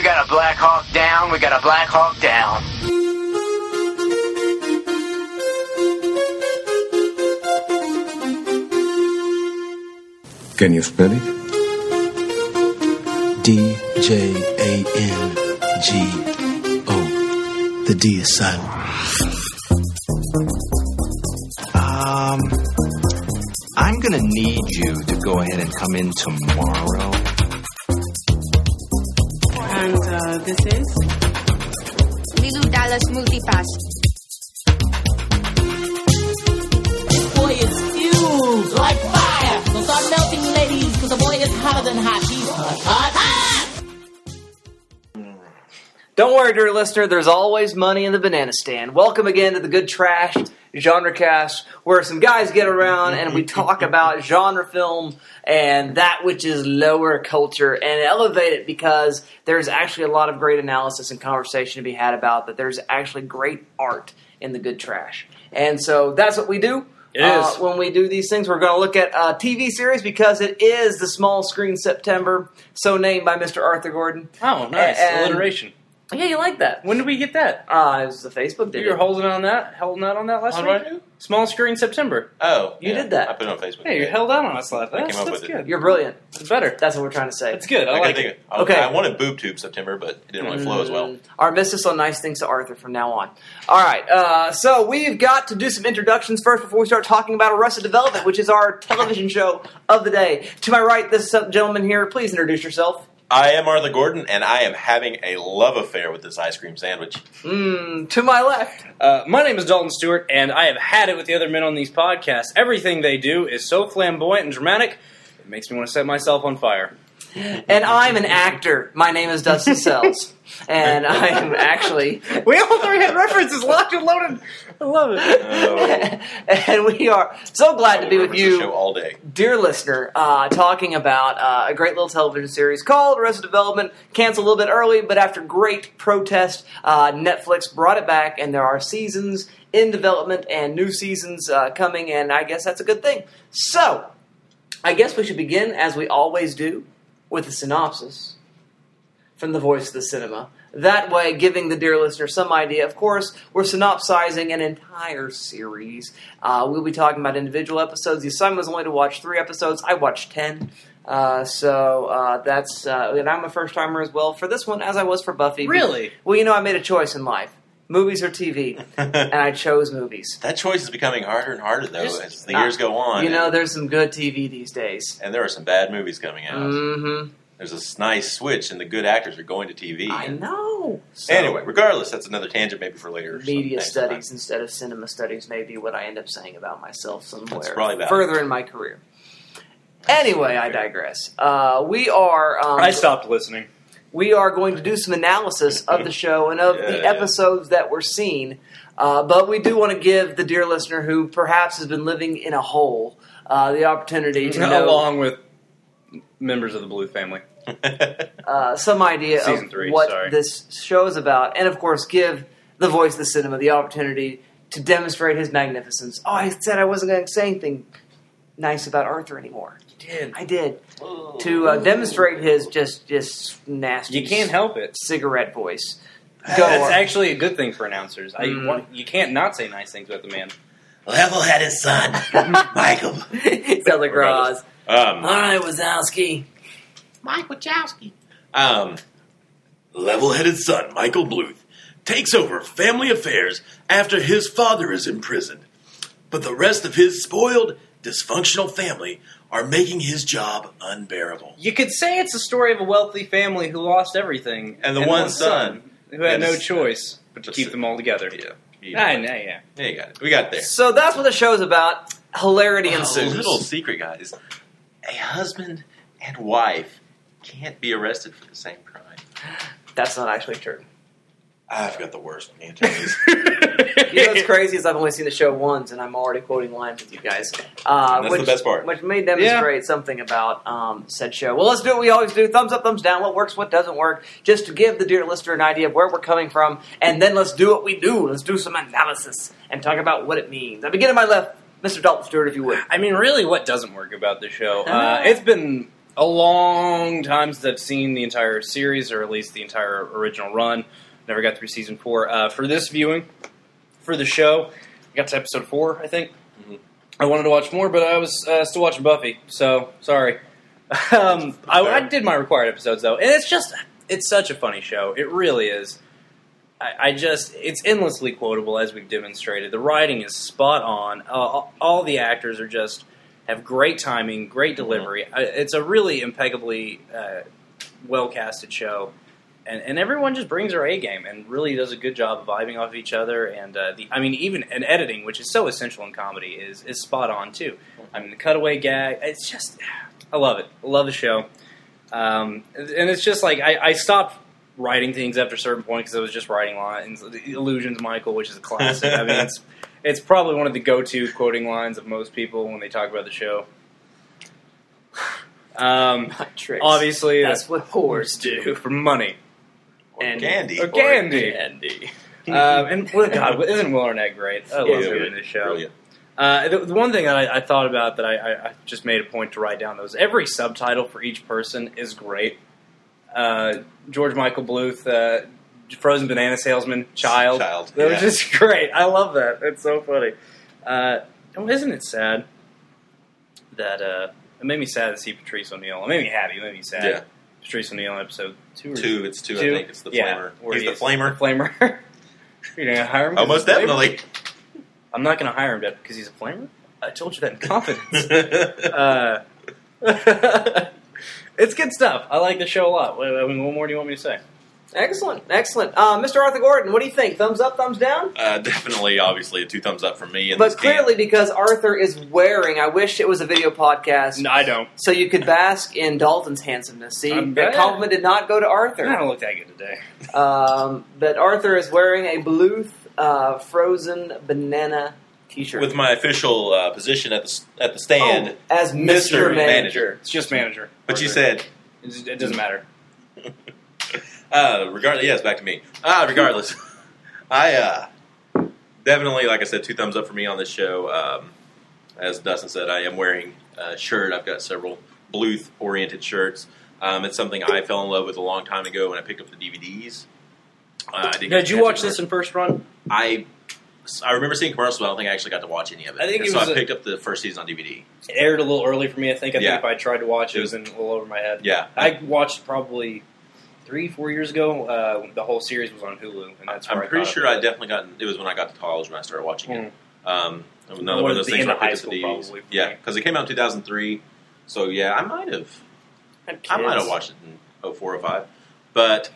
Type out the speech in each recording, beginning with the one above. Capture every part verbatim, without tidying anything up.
got a Black Hawk down. We got a Black Hawk down. Can you spell it? D J A N G O. The D is silent. Um, I'm gonna need you to go ahead and come in tomorrow. And uh, this is? Lilu Dallas Multipass. This boy is fused like fire. So start melting, ladies, because the boy is hotter than hot. He's hot, hot, hot! Don't worry, dear listener, there's always money in the banana stand. Welcome again to the Good Trash Genre Cast, where some guys get around and we talk about genre film and that which is lower culture and elevate it, because there's actually a lot of great analysis and conversation to be had about that. There's actually great art in the good trash. And so that's what we do. It uh, is. when we do these things, we're going to look at a T V series because it is the Small Screen September, so named by Mister Arthur Gordon. Oh, nice. And- Alliteration. Yeah, you like that. When did we get that? Uh, it was the Facebook did You were it. holding on that, holding out on that last How week? do I do? Small Screen September. Oh, You yeah. did that. I put it on Facebook. Hey, you held out on us last I That's, came up that's with it. good. You're brilliant. It's better. That's what we're trying to say. That's good. I, I, like couldn't it. think of, Okay. I wanted Boob Tube September, but it didn't really flow as well. Mm, Our missus on nice things to Arthur from now on. All right, uh, so we've got to do some introductions first before we start talking about Arrested Development, which is our television show of the day. To my right, this gentleman here, please introduce yourself. I am Arthur Gordon, and I am having a love affair with this ice cream sandwich. Mm, to my left. Uh, my name is Dalton Stewart, and I have had it with the other men on these podcasts. Everything they do is so flamboyant and dramatic, it makes me want to set myself on fire. And I'm an actor. My name is Dustin Sells. And I am actually... We all three had references locked and loaded. I love it. Oh, and we are so glad to be with This you, show all day. dear listener, uh, talking about uh, a great little television series called Arrested Development. Canceled a little bit early, but after great protest, uh, Netflix brought it back, and there are seasons in development and new seasons uh, coming, and I guess that's a good thing. So, I guess we should begin, as we always do, with a synopsis from the voice of the cinema. That way, giving the dear listener some idea. Of course, we're synopsizing an entire series. Uh, we'll be talking about individual episodes. The assignment was only to watch three episodes. I watched ten. Uh, so uh, that's... Uh, and I'm a first-timer as well for this one, as I was for Buffy. Really? Well, you know, I made a choice in life. Movies or T V. And I chose movies. That choice is becoming harder and harder, though, Just- as the years go on. You know, and, there's some good T V these days. and there are some bad movies coming out. Mm-hmm. There's a nice switch, and the good actors are going to T V. I know. So- Anyway, regardless, that's another tangent maybe for later. or some- Media next time. studies instead of cinema studies may be what I end up saying about myself somewhere That's probably valid. further in my career. Anyway, I digress. Uh, we are um, I stopped listening. we are going to do some analysis of the show and of Yeah, the yeah. episodes that were seen. Uh, but we do want to give the dear listener who perhaps has been living in a hole uh, the opportunity to know Along with members of the Blue family. uh, some idea Season of three, what sorry. this show is about, and of course, give the voice of the cinema the opportunity to demonstrate his magnificence. Oh, I said I wasn't going to say anything nice about Arthur anymore. You did. I did to uh, demonstrate his just just nasty. You can't help it. cigarette voice. Go. That's Arthur. actually a good thing for announcers. I Mm. want, you can't not say nice things about the man. Level-headed son, Michael. Sounds like Roz. Um, All right, Wazowski. Mike Wachowski. um, Level-headed son Michael Bluth takes over family affairs after his father is imprisoned. But the rest of his spoiled, dysfunctional family are making his job unbearable. You could say it's a story of a wealthy family who lost everything. And the one son who had no is- choice but to That's keep it. them all together. yeah. You I know. know, yeah. Yeah, you got it. We got there. So that's what the show's about. Hilarity A ensues. little secret, guys. A husband and wife can't be arrested for the same crime. That's not actually true. I've got the worst antennas. You know what's crazy is I've only seen the show once, and I'm already quoting lines with you guys. Uh, And that's which, the best part. Which may demonstrate something about um, said show. Well, let's do what we always do. Thumbs up, thumbs down. What works, what doesn't work. Just to give the dear listener an idea of where we're coming from. And then let's do what we do. Let's do some analysis and talk about what it means. I begin at my left. Mister Dalton Stewart, if you would. I mean, really, what doesn't work about the show? Uh, it's been a long time since I've seen the entire series, or at least the entire original run. Never got through season four. Uh, for this viewing, for the show, I got to episode four, I think. Mm-hmm. I wanted to watch more, but I was uh, still watching Buffy, so sorry. um, I, I did my required episodes, though, and it's just, it's such a funny show. It really is. I, I just, it's endlessly quotable, as we've demonstrated. The writing is spot on. Uh, all the actors are just, have great timing, great delivery. Mm-hmm. It's a really impeccably uh, well-casted show. And, and everyone just brings their A game and really does a good job of vibing off each other. And uh, the, I mean, even an editing, which is so essential in comedy, is is spot on too. I mean, the cutaway gag, it's just, I love it. I love the show. Um, and it's just like, I, I stopped writing things after a certain point because I was just writing lines. Illusions, Michael, which is a classic. I mean, it's it's probably one of the go-to quoting lines of most people when they talk about the show. Um, tricks. Obviously, that's uh, what whores do for money. Or and candy. Or candy. Or candy. um, and well, God, isn't Will Arnett great? I love him in this show. Brilliant. Uh, the, the one thing that I, I thought about that I, I, I just made a point to write down was every subtitle for each person is great. Uh, George Michael Bluth, uh, Frozen Banana Salesman, Child. Child. That yeah. was just great. I love that. It's so funny. Uh, oh, isn't it sad that uh, it made me sad to see Patrice O'Neal? It made me happy. It made me sad. Yeah. Patrice O'Neal in episode two. Or Two, it's two, two? I think. It's the Yeah, flamer. where He's he the is. flamer. Flamer. You're going to hire him? 'cause Oh, most he's a flamer? definitely. I'm not going to hire him because he's a flamer? I told you that in confidence. uh, it's good stuff. I like the show a lot. I mean, what more do you want me to say? Excellent, excellent. Uh, Mister Arthur Gordon, what do you think? Thumbs up, thumbs down? Uh, definitely, obviously, a two thumbs up from me. In But this clearly, camp. because Arthur is wearing, I wish it was a video podcast. No, I don't. So you could bask in Dalton's handsomeness. See, I'm that bad. compliment did not go to I Arthur. don't look that good today. Um, but Arthur is wearing a Bluth uh, frozen banana T-shirt. with my official uh, position at the at the stand, Oh, as Mister Mister Manager. It's just manager. but you Arthur. said, It's- It doesn't matter. uh, regardless, yes, back to me. Ah, regardless, I uh, definitely, like I said, two thumbs up for me on this show. Um, as Dustin said, I am wearing a shirt. I've got several Bluth-oriented shirts. Um, it's something I fell in love with a long time ago when I picked up the D V Ds. Uh, I didn't Now, get did you to watch catch this it. in first run? I I remember seeing commercials, but I don't think I actually got to watch any of it. I think And it so was I a- picked up the first season on D V D. It aired a little early for me, I think. I Yeah. think if I tried to watch it, it was in a little over my head. Yeah. I watched probably three, four years ago. Uh, the whole series was on Hulu, and that's where I'm I pretty caught sure up I with it. definitely got. It was when I got to college when I started watching it. Mm. Um, another Or one of those the things end where of I high picked up the school, D V Ds. probably, for Yeah, me. because it came out in two thousand three. So yeah, I might have. Had I might kids. have watched it in oh four oh five, but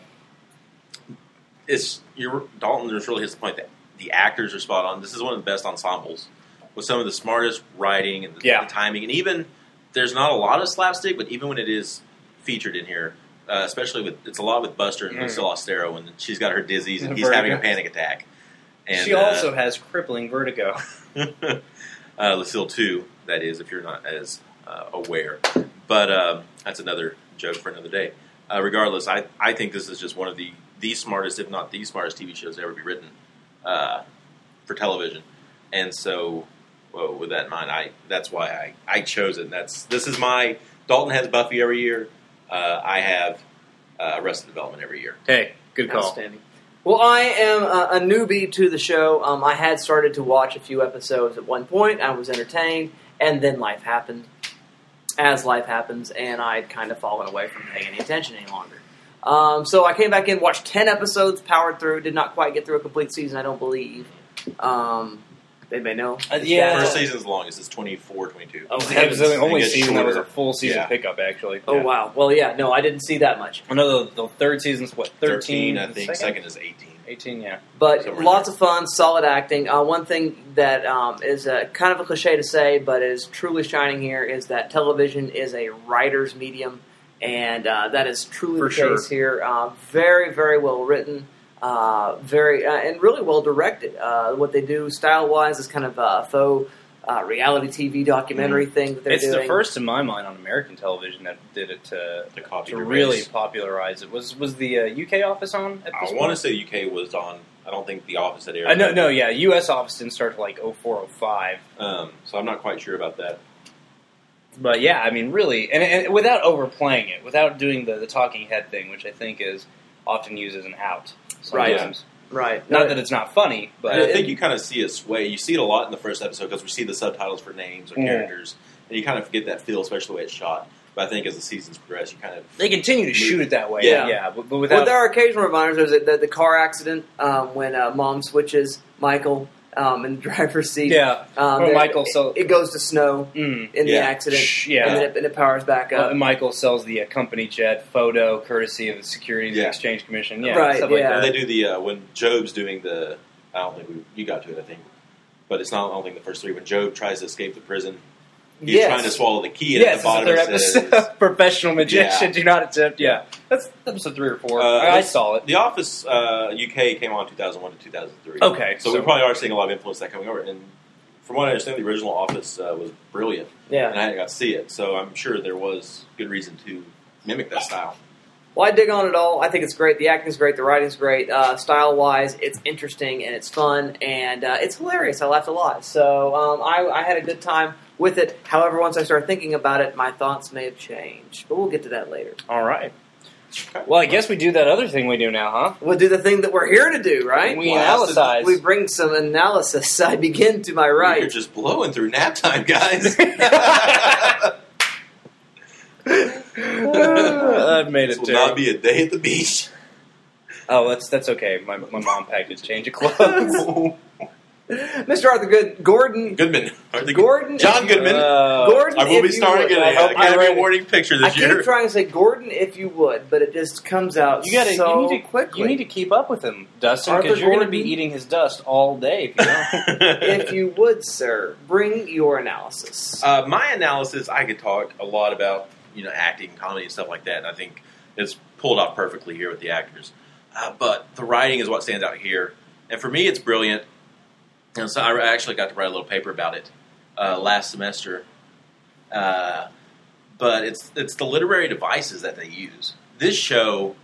it's you're Dalton. Just really hits the point that the actors are spot on. This is one of the best ensembles with some of the smartest writing and the, Yeah. the timing, and even there's not a lot of slapstick, but even when it is featured in here, uh, especially with it's a lot with Buster and Mm. Lucille Ostero when she's got her dizzies and And he's having a vertigo. panic attack. And, She uh, also has crippling vertigo. uh, Lucille too, that is, if you're not as uh, aware. But um, that's another joke for another day. Uh, regardless, I, I think this is just one of the, the smartest, if not the smartest T V shows to ever be written uh, for television. And so, well, with that in mind, I that's why I, I chose it. And that's this is my Dalton has Buffy every year. Uh, I have uh, Arrested Development every year. Hey, good call. Outstanding. Well, I am a, a newbie to the show. Um, I had started to watch a few episodes at one point. I was entertained, and then life happened. As life happens, and I'd kind of fallen away from paying any attention any longer. Um, so I came back in, watched ten episodes, powered through. Did not quite get through a complete season, I don't believe. Um, anybody know? Uh, yeah. First season's longest. It's twenty-four, twenty-two. Oh, it heavens. was the only It gets season that was a shorter. full season Yeah. pickup, actually. Oh, Yeah. wow. Well, yeah, no, I didn't see that much. I know the, the third season's, what, thirteen? thirteen, I think. Second is eighteen. eighteen, yeah. But Somewhere lots there. of fun, solid acting. Uh, one thing that um, is uh, kind of a cliche to say, but is truly shining here, is that television is a writer's medium, and uh, that is truly For the sure. case here. Uh, very, very well written, uh, very uh, and really well directed. Uh, what they do style-wise is kind of a faux uh, reality T V documentary thing that they're It's doing. the first, in my mind, on American television that did it to, The copy to to really race. popularize it. Was was the uh, U K office on at this I point? want to say U K was on. I don't think The Office had aired. Uh, no, no, yeah. U S office didn't start till like oh four, oh five. Um, so I'm not quite sure about that. But yeah, I mean, really, and, and without overplaying it, without doing the, the talking head thing, which I think is often used as an out. Right. Sometimes. Right. Not that it's not funny, but And I think you kind of see it sway. You see it a lot in the first episode because we see the subtitles for names or Yeah. characters, and you kind of get that feel, especially the way it's shot. But I think as the seasons progress, you kind of they continue to shoot it that way. Yeah. yeah, but, but without Well, there are occasional reminders. There's a, the, the car accident um, when uh, mom switches Michael um, in the driver's seat. yeah, Um, or it, Michael. So it, it goes to snow mm, in the Yeah. accident, Shh, yeah. and, then it, and it powers back uh, up. and Michael sells the uh, company jet photo courtesy of the Securities and Yeah. Exchange Commission. Yeah, Right, stuff like yeah. And that. they do the uh, when Job's doing the. I don't think we, you got to it. I think, but it's not. I don't think the first three. When Job tries to escape the prison, he's Yes. trying to swallow the key, and Yes, at the bottom it's the it third says. episode. Professional magician, Yeah. do not attempt. Yeah, that's episode three or four. Uh, I, I this- saw it. The Office uh, U K came on two thousand one to two thousand three. Okay, so, so- we probably are seeing a lot of influence that coming over. And from what I understand, the original Office uh, was brilliant, Yeah. and I hadn't got to see it, so I'm sure there was good reason to mimic that style. Well, I dig on it all. I think it's great. The acting's great. The writing's great. Uh, style-wise, it's interesting and it's fun and uh, it's hilarious. I laughed a lot. So um, I, I had a good time with it. However, once I started thinking about it, my thoughts may have changed. But we'll get to that later. All right. Well, I guess we do that other thing we do now, huh? We'll do the thing that we're here to do, right? We Wow. analyze. We bring some analysis. I begin to my You're right. just blowing through nap time, guys. I've made This it will too. not be a day at the beach. Oh, that's that's okay. My my mom packed a change of clothes. Mister Arthur Good, Gordon. Goodman. Arthur Gordon. John Goodman. Uh, Gordon, I will if be you starring would. in I an hope you're Academy ready. Awarding picture I this keep year. trying to say Gordon, if you would, but it just comes out you gotta so you need to quickly. you need to keep up with him, Dustin, Arthur because you're going to be Gordon. eating his dust all day. If you don't. If you would, sir, bring your analysis. Uh, my analysis, I could talk a lot about, you know, acting, comedy, and stuff like that. And I think it's pulled off perfectly here with the actors. Uh, but the writing is what stands out here, and for me, it's brilliant. And so I actually got to write a little paper about it uh, last semester. Uh, but it's it's the literary devices that they use. This show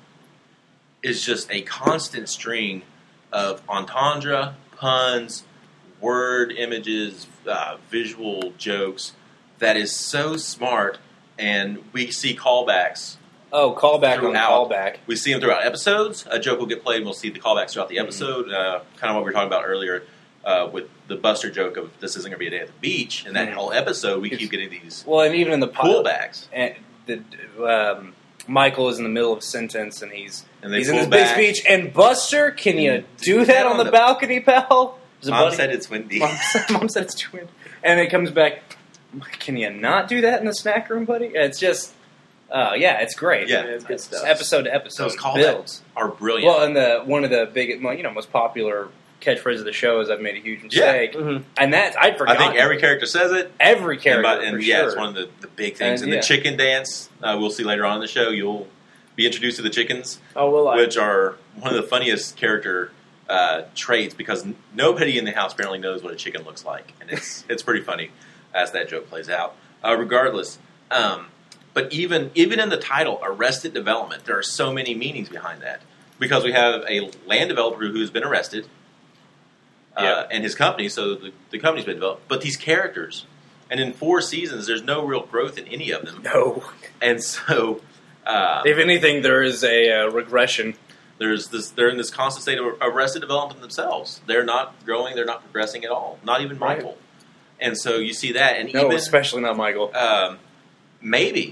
is just a constant string of entendre, puns, word images, uh, visual jokes that is so smart, and we see callbacks. Oh, callback on Throughout. callback. We see them throughout episodes. A joke will get played, and we'll see the callbacks throughout the episode. Uh, kind of what we were talking about earlier uh, with the Buster joke of this isn't going to be a day at the beach. And that Mhm. whole episode, we It's- keep getting these Well, and even in the pilot, pullbacks. and the um, Michael is in the middle of a sentence, and he's And they he's in pull this big back. speech. And Buster, can you Mm. do that on the balcony, pal? Is it Mom Buddy? said it's windy. Mom said, Mom said it's too windy. And it comes back, can you not do that in the snack room, buddy? It's just, uh, yeah, it's great. Yeah. It's good It's stuff. episode to episode. Those callbacks builds. are brilliant. Well, and the one of the big, you know, most popular catchphrase of the show is "I've made a huge mistake," Mhm. and that's I'd I forgotten. think every character says it. every And, character, by- and for yeah, sure. it's one of the, the big things. And, And, yeah. the chicken dance, uh, we'll see later on in the show. You'll be introduced to the chickens, Oh, will I? which are one of the funniest character uh, traits because n- nobody in the house apparently knows what a chicken looks like, and it's it's pretty funny as that joke plays out. Uh, regardless, um, but even even in the title, Arrested Development, there are so many meanings behind that because we have a land developer who's been arrested. Uh, Yep. and his company, so the, the company's been developed. But these characters, and in four seasons, there's no real growth in any of them. No, And so, uh, if anything, there is a uh, regression. there's this. They're in this constant state of arrested development themselves. They're not growing. They're not progressing at all. Not even Right. Michael. And so you see that, and No, even especially not Michael. um, maybe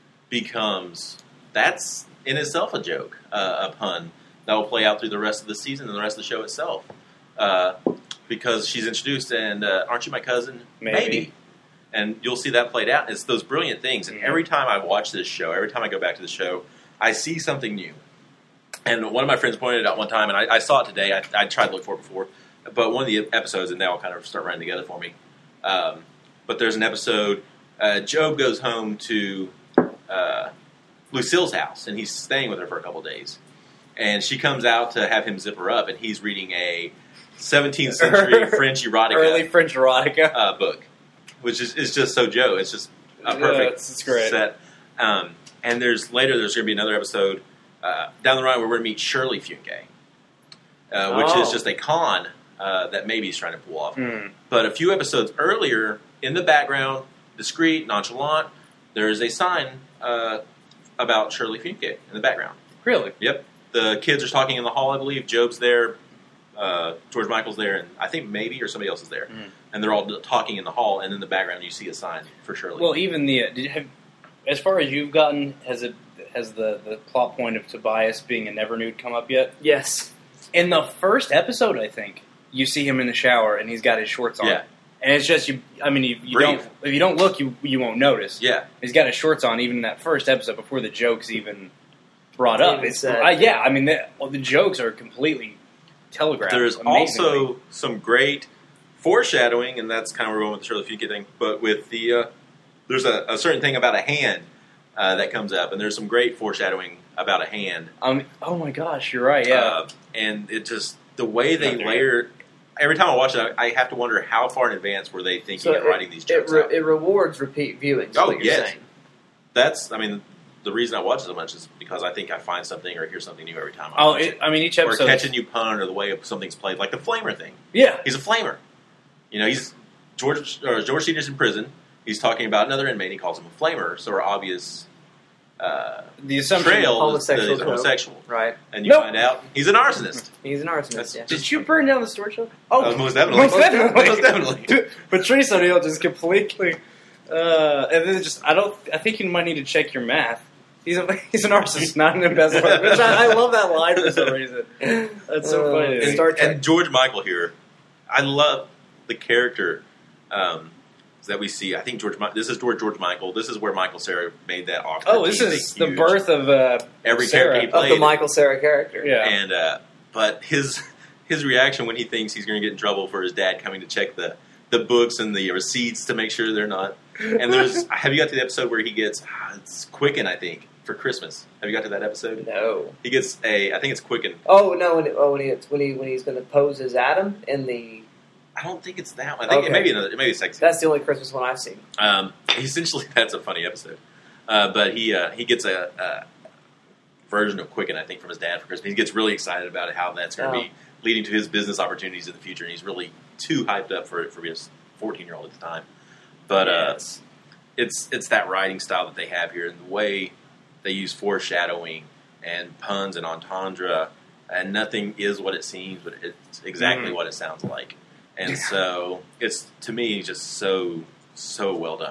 becomes that's in itself a joke, uh, a pun that will play out through the rest of the season and the rest of the show itself. Uh, because she's introduced, and uh, aren't you my cousin? Maybe. And you'll see that played out. It's those brilliant things. And Mhm. every time I watch this show, every time I go back to the show, I see something new. And one of my friends pointed it out one time, and I, I saw it today. I, I tried to look for it before, but one of the episodes, and now I'll kind of start running together for me. Um, but there's an episode. Uh, Job goes home to uh, Lucille's house, and he's staying with her for a couple days. And she comes out to have him zip her up, and he's reading a seventeenth century French erotica Early French erotica. uh, book, which is, is just so Joe. It's just a Yeah, perfect it's- it's great. set. Um, and there's later there's going to be another episode uh, down the line where we're going to meet Shirley Funke, uh, which Oh. is just a con uh, that maybe he's trying to pull off. Mm. But a few episodes earlier, in the background, discreet, nonchalant. There's a sign uh, about Shirley Fugate in the background. Really? Yep. The kids are talking in the hall, I believe. Job's there. Uh, George Michael's there, and I think maybe or somebody else is there, Mm. and they're all talking in the hall. And in the background, you see a sign for Shirley. Well, even the uh, did you have, as far as you've gotten, has it has the, the plot point of Tobias being a never nude come up yet? Yes. In the first episode, I think you see him in the shower and he's got his shorts on. Yeah. And it's just you. I mean, you, you Breathe. don't if you don't look, you you won't notice. Yeah. He's got his shorts on even in that first episode before the jokes even brought up. Even It's, said. uh, yeah, I mean, the, well, the jokes are completely telegraphed. There's amazingly. also some great foreshadowing, and that's kind of where we're going with the Shirley Fugate thing. But with the uh, there's a, a certain thing about a hand uh, that comes up, and there's some great foreshadowing about a hand. Um, oh my gosh, you're right. Yeah, Uh, and it just the way they Not there layer. Every time I watch it, I I have to wonder how far in advance were they thinking So and it, writing these it, jokes re- out. it rewards repeat viewing. Is Oh, what you're yes. saying. That's, I mean, the reason I watch it so much is because I think I find something or hear something new every time I Oh, watch it, it. I mean, each Or episode. catch a new pun or the way something's played, like the flamer thing. Yeah, He's a flamer. You know, he's George or George Senior's in prison. He's talking about another inmate. He calls him a flamer. So our obvious uh, the assumption. trail is that Homosexual he's code. homosexual, Right. and you Nope. find out he's an arsonist. He's an arsonist. That's Yeah. Did you burn down the storage shelf? Oh, Uh, most definitely. Most definitely. Most definitely. Patrice O'Neill just completely. Uh, and then just, I don't. I think you might need to check your math. He's a he's an arsonist, not an embezzler. Which I, I love that line for some reason. That's so Uh, funny. And, Star Trek. and George Michael here, I love the character um, that we see. I think George. Mi- This is George George Michael. This is where Michael Cera made that Oscar. Oh, this theme is thing the huge. birth of uh, Every Sarah. character he Of played. the Michael Cera character. Yeah. And uh, but his his reaction when he thinks he's going to get in trouble for his dad coming to check the, the books and the receipts to make sure they're not. And there's have you got to the episode where he gets ah, it's Quicken, I think, for Christmas. Have you got to that episode? No. He gets a I think it's Quicken. Oh no! When, oh, when he when he when he's going to pose as Adam in the I don't think it's that one. I think Okay. it may be another. It may be sexy. that's the only Christmas one I've seen. Um, essentially, that's a funny episode. Uh, but he uh, he gets a, a version of Quicken, I think, from his dad for Christmas. He gets really excited about it, how that's going to Oh. be leading to his business opportunities in the future, and he's really too hyped up for it for being a fourteen-year-old at the time. But uh, Yes. it's it's that writing style that they have here, and the way they use foreshadowing and puns and entendre, and nothing is what it seems, but it's exactly Mhm. what it sounds like. And so it's to me just so so well done.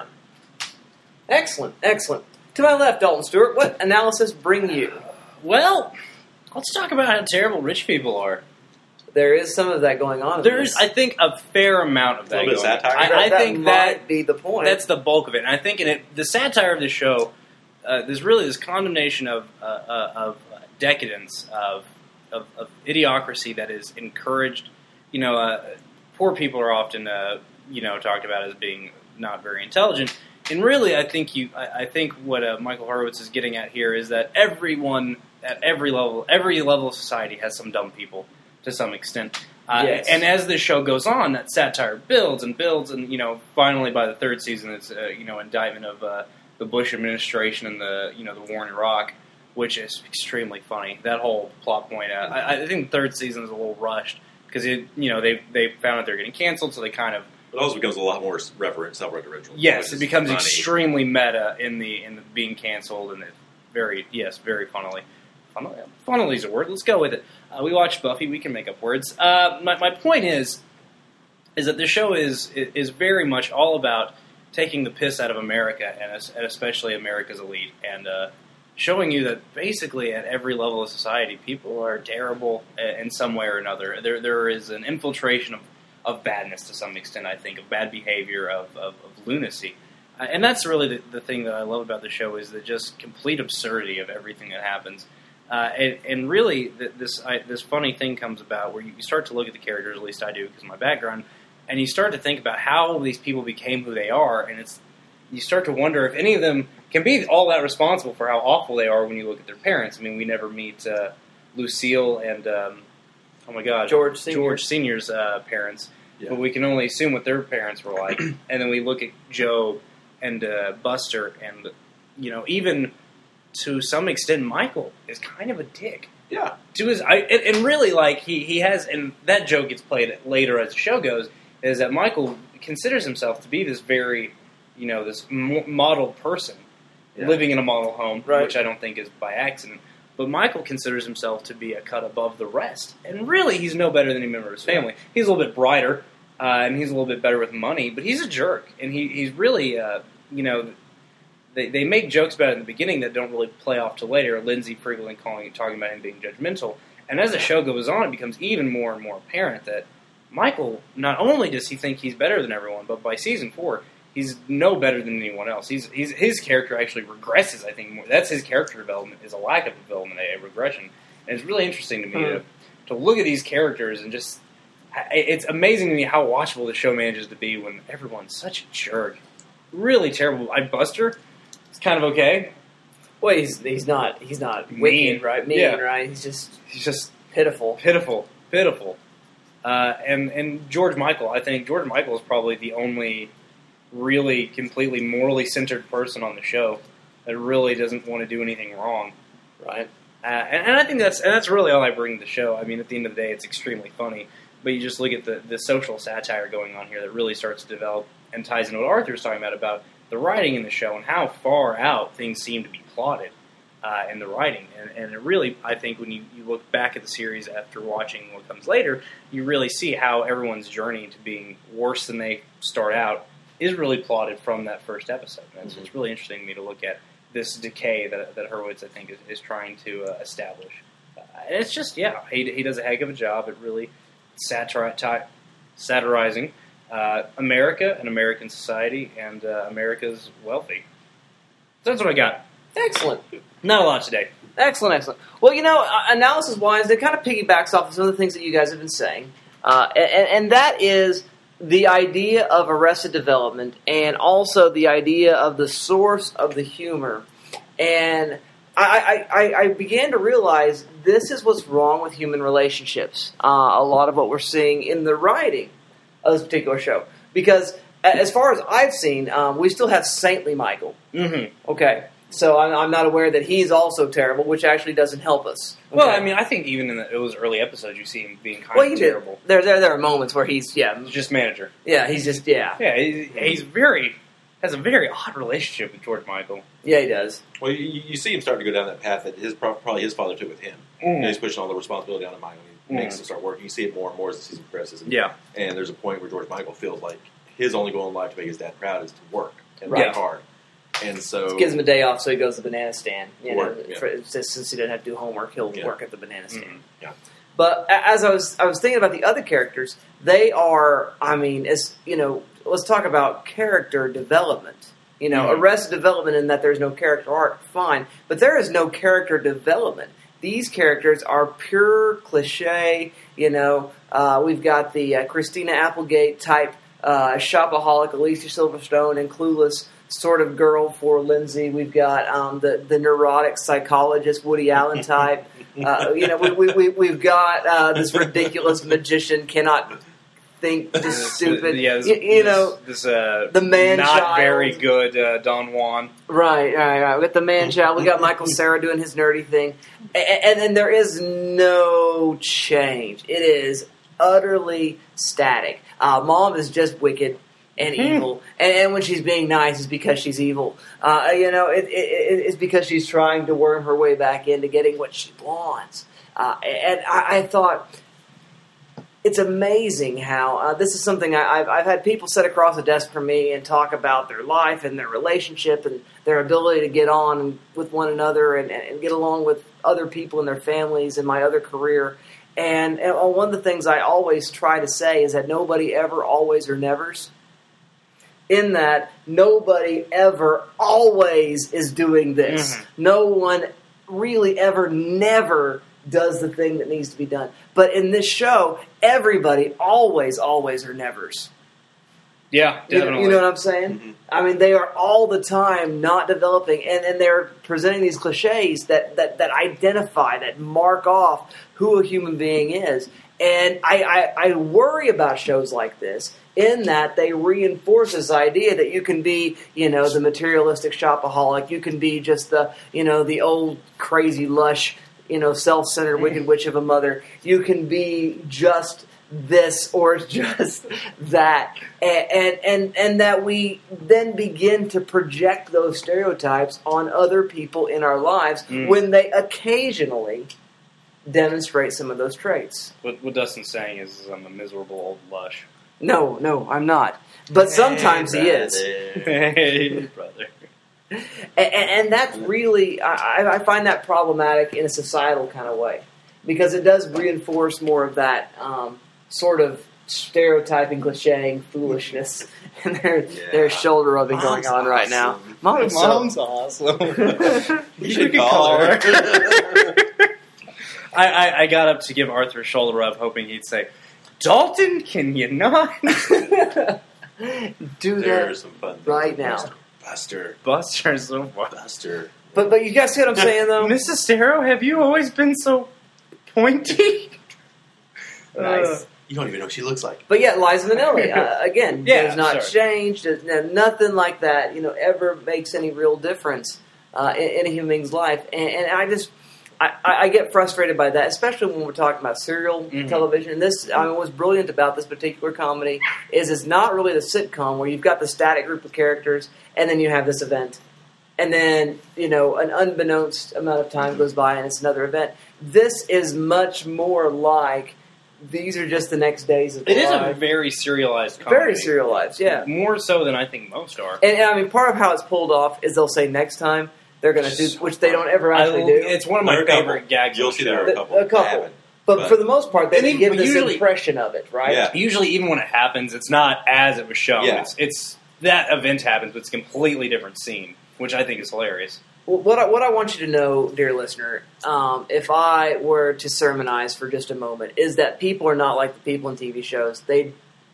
Excellent, excellent. To my left, Dalton Stewart. What analysis bring you? Well, let's talk about how terrible rich people are. There is some of that going on. in There's, this. I think, a fair amount of that. A little bit of going on. satire? I, I that think might that be the point. that's the bulk of it. And I think in it, the satire of the show, uh, there's really this condemnation of uh, uh, of uh, decadence, of, of of idiocracy that is encouraged. You know, uh, poor people are often, uh, you know, talked about as being not very intelligent. And really, I think you, I, I think what uh, Michael Horowitz is getting at here is that everyone at every level, every level of society has some dumb people to some extent. Uh, Yes. And as this show goes on, that satire builds and builds, and you know, finally by the third season, it's uh, you know, indictment of uh, the Bush administration and the you know the war in Iraq, which is extremely funny. That whole plot point. Uh, I, I think the third season is a little rushed because it you know they they found out they're getting canceled, so they kind of It also becomes a lot more referent, self-referential. yes, which it is becomes funny. extremely meta in the in the being canceled, and it very yes, very funnily. Funnily, funnily is a word. Let's go with it. Uh, we watched Buffy. We can make up words. Uh, my my point is, is that the show is is very much all about taking the piss out of America and, es- and especially America's elite, and uh, showing you that basically at every level of society, people are terrible in some way or another. There there is an infiltration of, of badness to some extent. I think of bad behavior, of of, of lunacy. Uh, and that's really the, the thing that I love about the show is the just complete absurdity of everything that happens. Uh, and, and really, th- this I, this funny thing comes about where you start to look at the characters, at least I do because of my background, and you start to think about how these people became who they are, and it's you start to wonder if any of them can be all that responsible for how awful they are when you look at their parents. I mean, we never meet uh, Lucille and, um, oh my God, George Senior. George Senior's uh, parents, Yeah. but we can only assume what their parents were like. And then we look at Joe and uh, Buster, and, you know, even to some extent, Michael is kind of a dick. Yeah. To his, I, and, and really, like, he, he has, and that joke gets played later as the show goes, is that Michael considers himself to be this very, you know, this m- model person Yeah. living in a model home, Right. which I don't think is by accident. But Michael considers himself to be a cut above the rest. And really, he's no better than any member of his family. He's a little bit brighter, uh, and he's a little bit better with money, but he's a jerk. And he, he's really, uh, you know, they, they make jokes about it in the beginning that don't really play off till later. Lindsay frequently calling, talking about him being judgmental. And as the show goes on, it becomes even more and more apparent that Michael, not only does he think he's better than everyone, but by season four, he's no better than anyone else. He's, he's his character actually regresses, I think, more. That's his character development, is a lack of development, a, a regression. And it's really interesting to me Mm-hmm. to, to look at these characters and just... It's amazing to me how watchable the show manages to be when everyone's such a jerk. Really terrible. I Buster, it's kind of okay. Well, he's he's not he's not Mean. wicked, right? Mean, Yeah. right? He's just He's just pitiful. pitiful, pitiful. Uh, and and George Michael, I think George Michael is probably the only really completely morally centered person on the show that really doesn't want to do anything wrong, Right. uh, and, and I think that's and that's really all I bring to the show. I mean, at the end of the day, it's extremely funny, but you just look at the the social satire going on here that really starts to develop and ties into what Arthur's talking about about the writing in the show and how far out things seem to be plotted uh, in the writing. And, and it really, I think, when you, you look back at the series after watching what comes later, you really see how everyone's journey to being worse than they start out is really plotted from that first episode. And it's, Mm-hmm. it's really interesting to me to look at this decay that, that Hurwitz, I think, is, is trying to uh, establish. Uh, and it's just, yeah, he, he does a heck of a job at really satiri- ti- satirizing uh, America and American society and uh, America's wealthy. So that's what I got. Excellent. Not a lot today. Excellent, excellent. Well, you know, uh, analysis-wise, it kind of piggybacks off of some of the things that you guys have been saying, uh, and, and that is the idea of Arrested Development and also the idea of the source of the humor. And I, I, I, I began to realize this is what's wrong with human relationships. Uh, a lot of what we're seeing in the writing of this particular show. Because a- as far as I've seen, um, we still have Saintly Michael. Mm-hmm. Okay. So I'm, I'm not aware that he's also terrible, which actually doesn't help us. Well, Okay? I mean, I think even in the, those early episodes, you see him being kind well, of you terrible. did. There, there, there are moments where he's, yeah, He's just manager. yeah, he's just, yeah, Yeah, he's, he's very has a very odd relationship with George Michael. yeah, he does. Well, you, you see him starting to go down that path that his probably his father took with him. Mm. You know, he's pushing all the responsibility on Michael. He Mm. makes him start working. You see it more and more as the season progresses. And, Yeah. and there's a point where George Michael feels like his only goal in life to make his dad proud is to work and Right. work hard. And so Gives him a day off, so he goes to the banana stand. You know, Work, yeah. for, just since he doesn't have to do homework, he'll Yeah. work at the banana stand. Mhm. Yeah. But a- as I was, I was thinking about the other characters. They are, I mean, as you know, let's talk about character development. You know, Mhm. Arrested Development in that there's no character arc, fine, but there is no character development. These characters are pure cliche. You know, uh, we've got the uh, Christina Applegate type uh, shopaholic, Alicia Silverstone, and clueless sort of girl for Lindsay. We've got um, the the neurotic psychologist Woody Allen type. Uh, you know, we, we, we, we've got uh, this ridiculous magician cannot think, just stupid. Yeah, this, you, you know, this, this uh, the man not child. very good uh, Don Juan. right, right, right. We got the man child. We got Michael Cera doing his nerdy thing, and, and then there is no change. It is utterly static. Uh, Mom is just wicked and evil, and, and when she's being nice, it's because she's evil. Uh, you know, it, it, it, it's because she's trying to worm her way back into getting what she wants. Uh, and I, I thought it's amazing how uh, this is something I, I've, I've had people sit across the desk from me and talk about their life and their relationship and their ability to get on with one another and, and get along with other people and their families in my other career. And, and one of the things I always try to say is that nobody ever, always, or nevers. In that nobody ever, always is doing this. Mm-hmm. No one really ever, never does the thing that needs to be done. But in this show, everybody always, always are nevers. Yeah, You know, definitely. you know what I'm saying? Mhm. I mean, they are all the time not developing, and, and they're presenting these cliches that, that, that identify, that mark off who a human being is. And I, I, I worry about shows like this in that they reinforce this idea that you can be, you know, the materialistic shopaholic, you can be just the, you know, the old crazy lush, you know, self-centered wicked witch of a mother. You can be just this or just that, and, and and and that we then begin to project those stereotypes on other people in our lives Mm. when they occasionally demonstrate some of those traits. What, what Dustin's saying is, is I'm a miserable old lush. No, no, I'm not. But sometimes he is. Hey, brother. And, and that's really, I, I find that problematic in a societal kind of way. Because it does reinforce more of that um, sort of stereotyping, clicheing foolishness. And there, Yeah. there's shoulder rubbing Mom's going on right now. awesome. Mom's, Mom's so, awesome. You should call her. I, I, I got up to give Arthur a shoulder rub, hoping he'd say, Dalton, can you not? do There's that some fun things. right now. Buster. Buster, so what? Buster. But but you guys see what I'm saying, though? Missus Darrow, have you always been so pointy? Nice. You don't even know what she looks like. But yeah, Liza Minnelli, uh, again, Yeah, does not sure. change, does, no- nothing like that, you know, ever makes any real difference uh, in, in a human being's life. And, and I just, I, I I get frustrated by that, especially when we're talking about serial Mhm. television. And this, I mean, what's brilliant about this particular comedy is it's not really the sitcom where you've got the static group of characters and then you have this event. And then, you know, an unbeknownst amount of time goes by and it's another event. This is much more like these are just the next days of It is a life. very serialized comedy. Very serialized, yeah. More so than I think most are. And, and I mean, part of how it's pulled off is they'll say next time they're going to do, which they don't ever I, actually do. it's one of my There are a couple. favorite gags. You'll on the see there are show. a couple. A couple. that haven't. But, but- for the most part, they And even- give but this usually- impression of it, right? Yeah. Usually, even when it happens, it's not as it was shown. Yeah. It's, it's that event happens, but it's a completely different scene, which I think is hilarious. Well, what I, what I want you to know, dear listener, um, if I were to sermonize for just a moment, is that people are not like the people in T V shows. They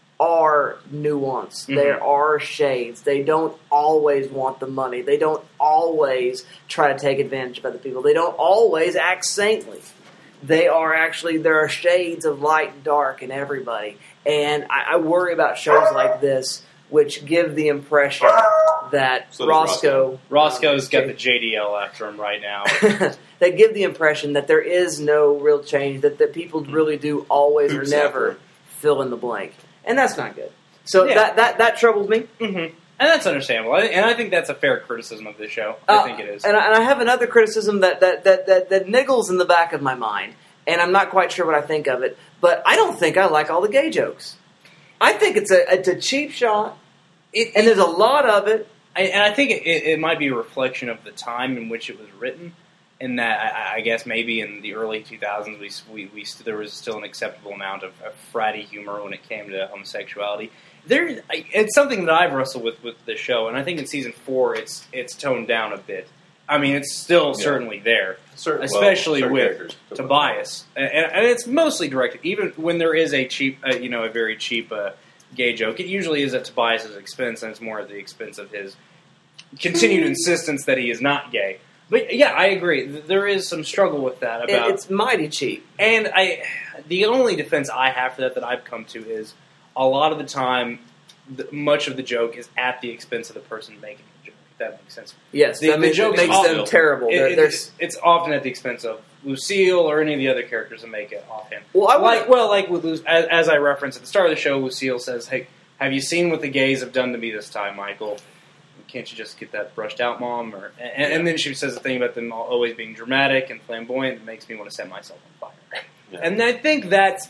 are nuanced. Mhm. There are shades. They don't always want the money. They don't always try to take advantage of other people. They don't always act saintly. They are actually, there are shades of light and dark in everybody. And I, I worry about shows like this, which give the impression that So does Roscoe... Roscoe's um, got the J D L after him right now. they give the impression that there is no real change, that, that people really do always Oops, or never apple. fill in the blank. And that's not good. So Yeah. that, that, that troubles me. hmm And that's understandable. I- And I think that's a fair criticism of this show. Uh, I think it is. And I, and I have another criticism that, that, that, that, that niggles in the back of my mind, and I'm not quite sure what I think of it, but I don't think I like all the gay jokes. I think it's a, it's a cheap shot, It- and there's a lot of it. I, and I think it, it might be a reflection of the time in which it was written, in that I, I guess maybe in the early two thousands we, we, we st- there was still an acceptable amount of, of fratty humor when it came to homosexuality. There, I, it's something that I've wrestled with with the show, and I think in season four it's it's toned down a bit. I mean, it's still Yeah. certainly there, Certain, especially well, certain with characters. Tobias, and, and it's mostly directed. Even when there is a cheap, uh, you know, a very cheap uh, gay joke, it usually is at Tobias's expense, and it's more at the expense of his continued insistence that he is not gay. But yeah, I agree. There is some struggle with that It- about, it's mighty cheap. and I. The only defense I have for that that I've come to is a lot of the time, the, much of the joke is at the expense of the person making the joke. If that makes sense. Yes, The- I mean, the joke it makes is them awful. terrible. It- They're- it- they're- it's, it's often at the expense of Lucille or any of the other characters that make it offhand. Well, I like like, well, like with Lu- as, as I referenced at the start of the show, Lucille says, "Hey, have you seen what the gays have done to me this time, Michael? Can't you just get that brushed out, Mom?" Or and, and then she says a thing about them all always being dramatic and flamboyant that makes me want to set myself on fire. Yeah. And I think that's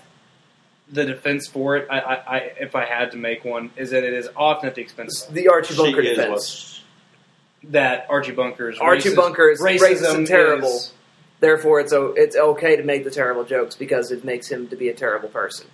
the defense for it. I, I, I, if I had to make one, is that it is often at the expense the Archie Bunker She is defense. that Archie Bunker's Archie racist, Bunker's racist racism and terrible. is- Therefore, it's o- it's okay to make the terrible jokes because it makes him to be a terrible person.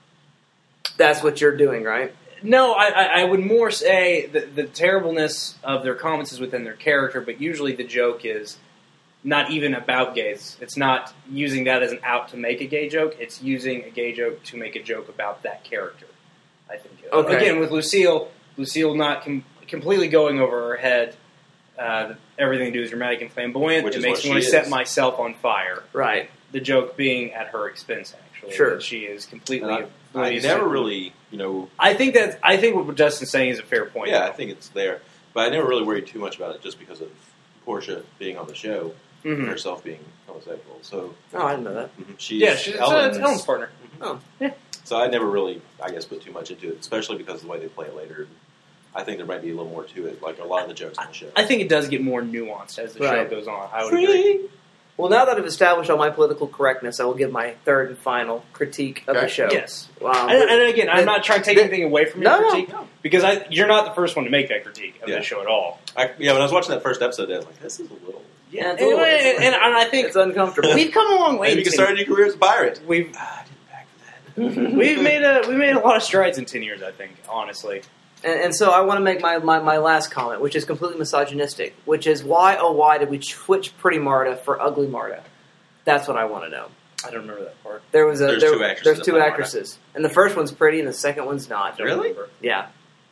That's what you're doing, right? No, I, I, I would more say that the terribleness of their comments is within their character, but usually the joke is not even about gays. It's not using that as an out to make a gay joke. It's using a gay joke to make a joke about that character, I think. Okay. Again, with Lucille, Lucille not com- completely going over her head, uh, everything to do is dramatic and flamboyant. Which it is makes what me want she to set is. myself on fire. Right. The joke being at her expense, actually. Sure. That she is completely... And I, I never really, you know, I think that I think what Justin's saying is a fair point. yeah, I think it's there, but I never really worried too much about it just because of Portia being on the show and Mhm. herself being homosexual. So Oh, I didn't know that. mhm, she's Yeah, she's, it's, Ellen's, it's Ellen's partner. Oh. Yeah. So I never really, I guess, put too much into it, especially because of the way they play it later. I think there might be a little more to it, like a lot of the jokes on the show. I think it does get more nuanced as the Right. show goes on. I would agree. Well, now that I've established all my political correctness, I will give my third and final critique of Okay. the show. Yes. Um, And, and again, I'm the- not trying to take the- anything away from your No, no, critique no. because I, you're not the first one to make that critique of Yeah. the show at all. I, yeah, when I was watching that first episode, I was like, this is a little... Yeah, it's And, a little- and, and I think it's uncomfortable. we've come a long way. Maybe you in can ten start a new career as a pirate. We've Ah, I didn't back for that. we've made a we made a lot of strides in ten years. I think, honestly. And, and so I want to make my, my, my last comment, which is completely misogynistic, which is why, oh, why did we switch Pretty Marta for Ugly Marta? That's what I want to know. I don't remember that part. There was a There's there, two actresses There's that two play Marta. actresses, and the first one's pretty, and the second one's not. Don't Really? remember. Yeah.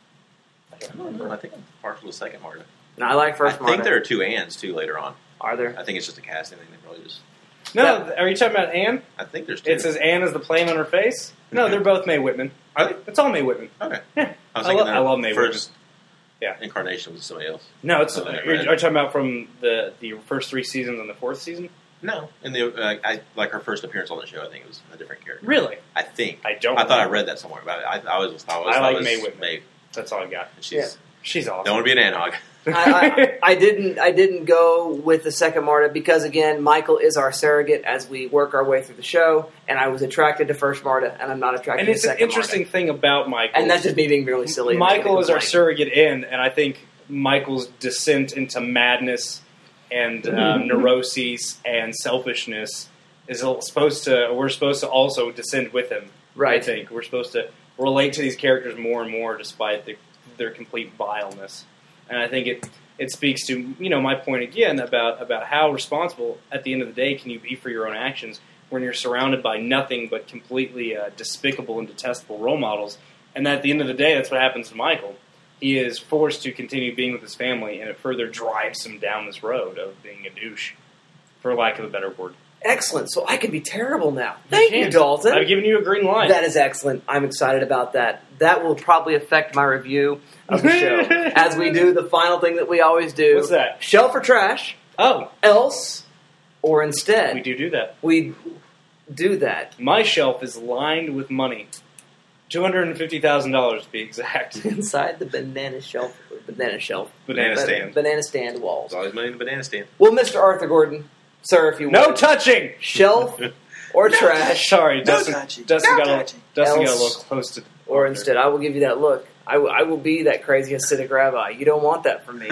I don't I don't remember. know. I think I'm partial to second Marta. No, I like I first think Marta. there are two Anns, too, later on. Are there? I think it's just a casting thing. They probably just... No, are you talking about Anne? I think there's two. It says Anne is the plane on her face. No, they're both Mae Whitman. Are they? It's all Mae Whitman. Okay. Yeah. I was I thinking lo- their I love Mae first Yeah. incarnation was somebody else. No, it's Oh, they you're, read. are you talking about from the the first three seasons and the fourth season? No. In the, uh, I, like her first appearance on the show, I think it was a different character. Really? I think. I don't. I thought I remember. read that somewhere, but I, I was... I, was, I like was Mae Whitman. Mae. That's all I got. She's... Yeah. She's awesome. Don't want to be an anhog. I, I, I didn't. I didn't go with the second Marta because again, Michael is our surrogate as we work our way through the show, and I was attracted to first Marta, and I'm not attracted And to it's an second interesting Marta. thing about Michael. And that's just me being really silly. and Michael is our complain. surrogate in, and I think Michael's descent into madness and um, neuroses and selfishness is supposed to. We're supposed to also descend with him. Right. I think we're supposed to relate to these characters more and more, despite the, their complete vileness. And I think it it speaks to you know my point again about about how responsible at the end of the day can you be for your own actions when you're surrounded by nothing but completely uh, despicable and detestable role models. And at the end of the day, that's what happens to Michael. He is forced to continue being with his family, and it further drives him down this road of being a douche, for lack of a better word. Excellent. So I can be terrible now. Thank you, can. Dalton. I've given you a green light. That is excellent. I'm excited about that. That will probably affect my review of the show as we do the final thing that we always do. What's that? Shelf or trash, Oh, else, or instead. we do do that. We do that. My shelf is lined with money. two hundred fifty thousand dollars to be exact. Inside the banana shelf, banana shelf, Banana ba- stand. banana stand walls. There's always money in the banana stand. Well, Mister Arthur Gordon, sir, if you No would, touching! shelf or trash, Sorry, Dustin, touching. Dustin, No got, a, touching. Dustin got a Else. little close to or instead, I will give you that look. I, w- I will be that crazy acidic rabbi. You don't want that from me.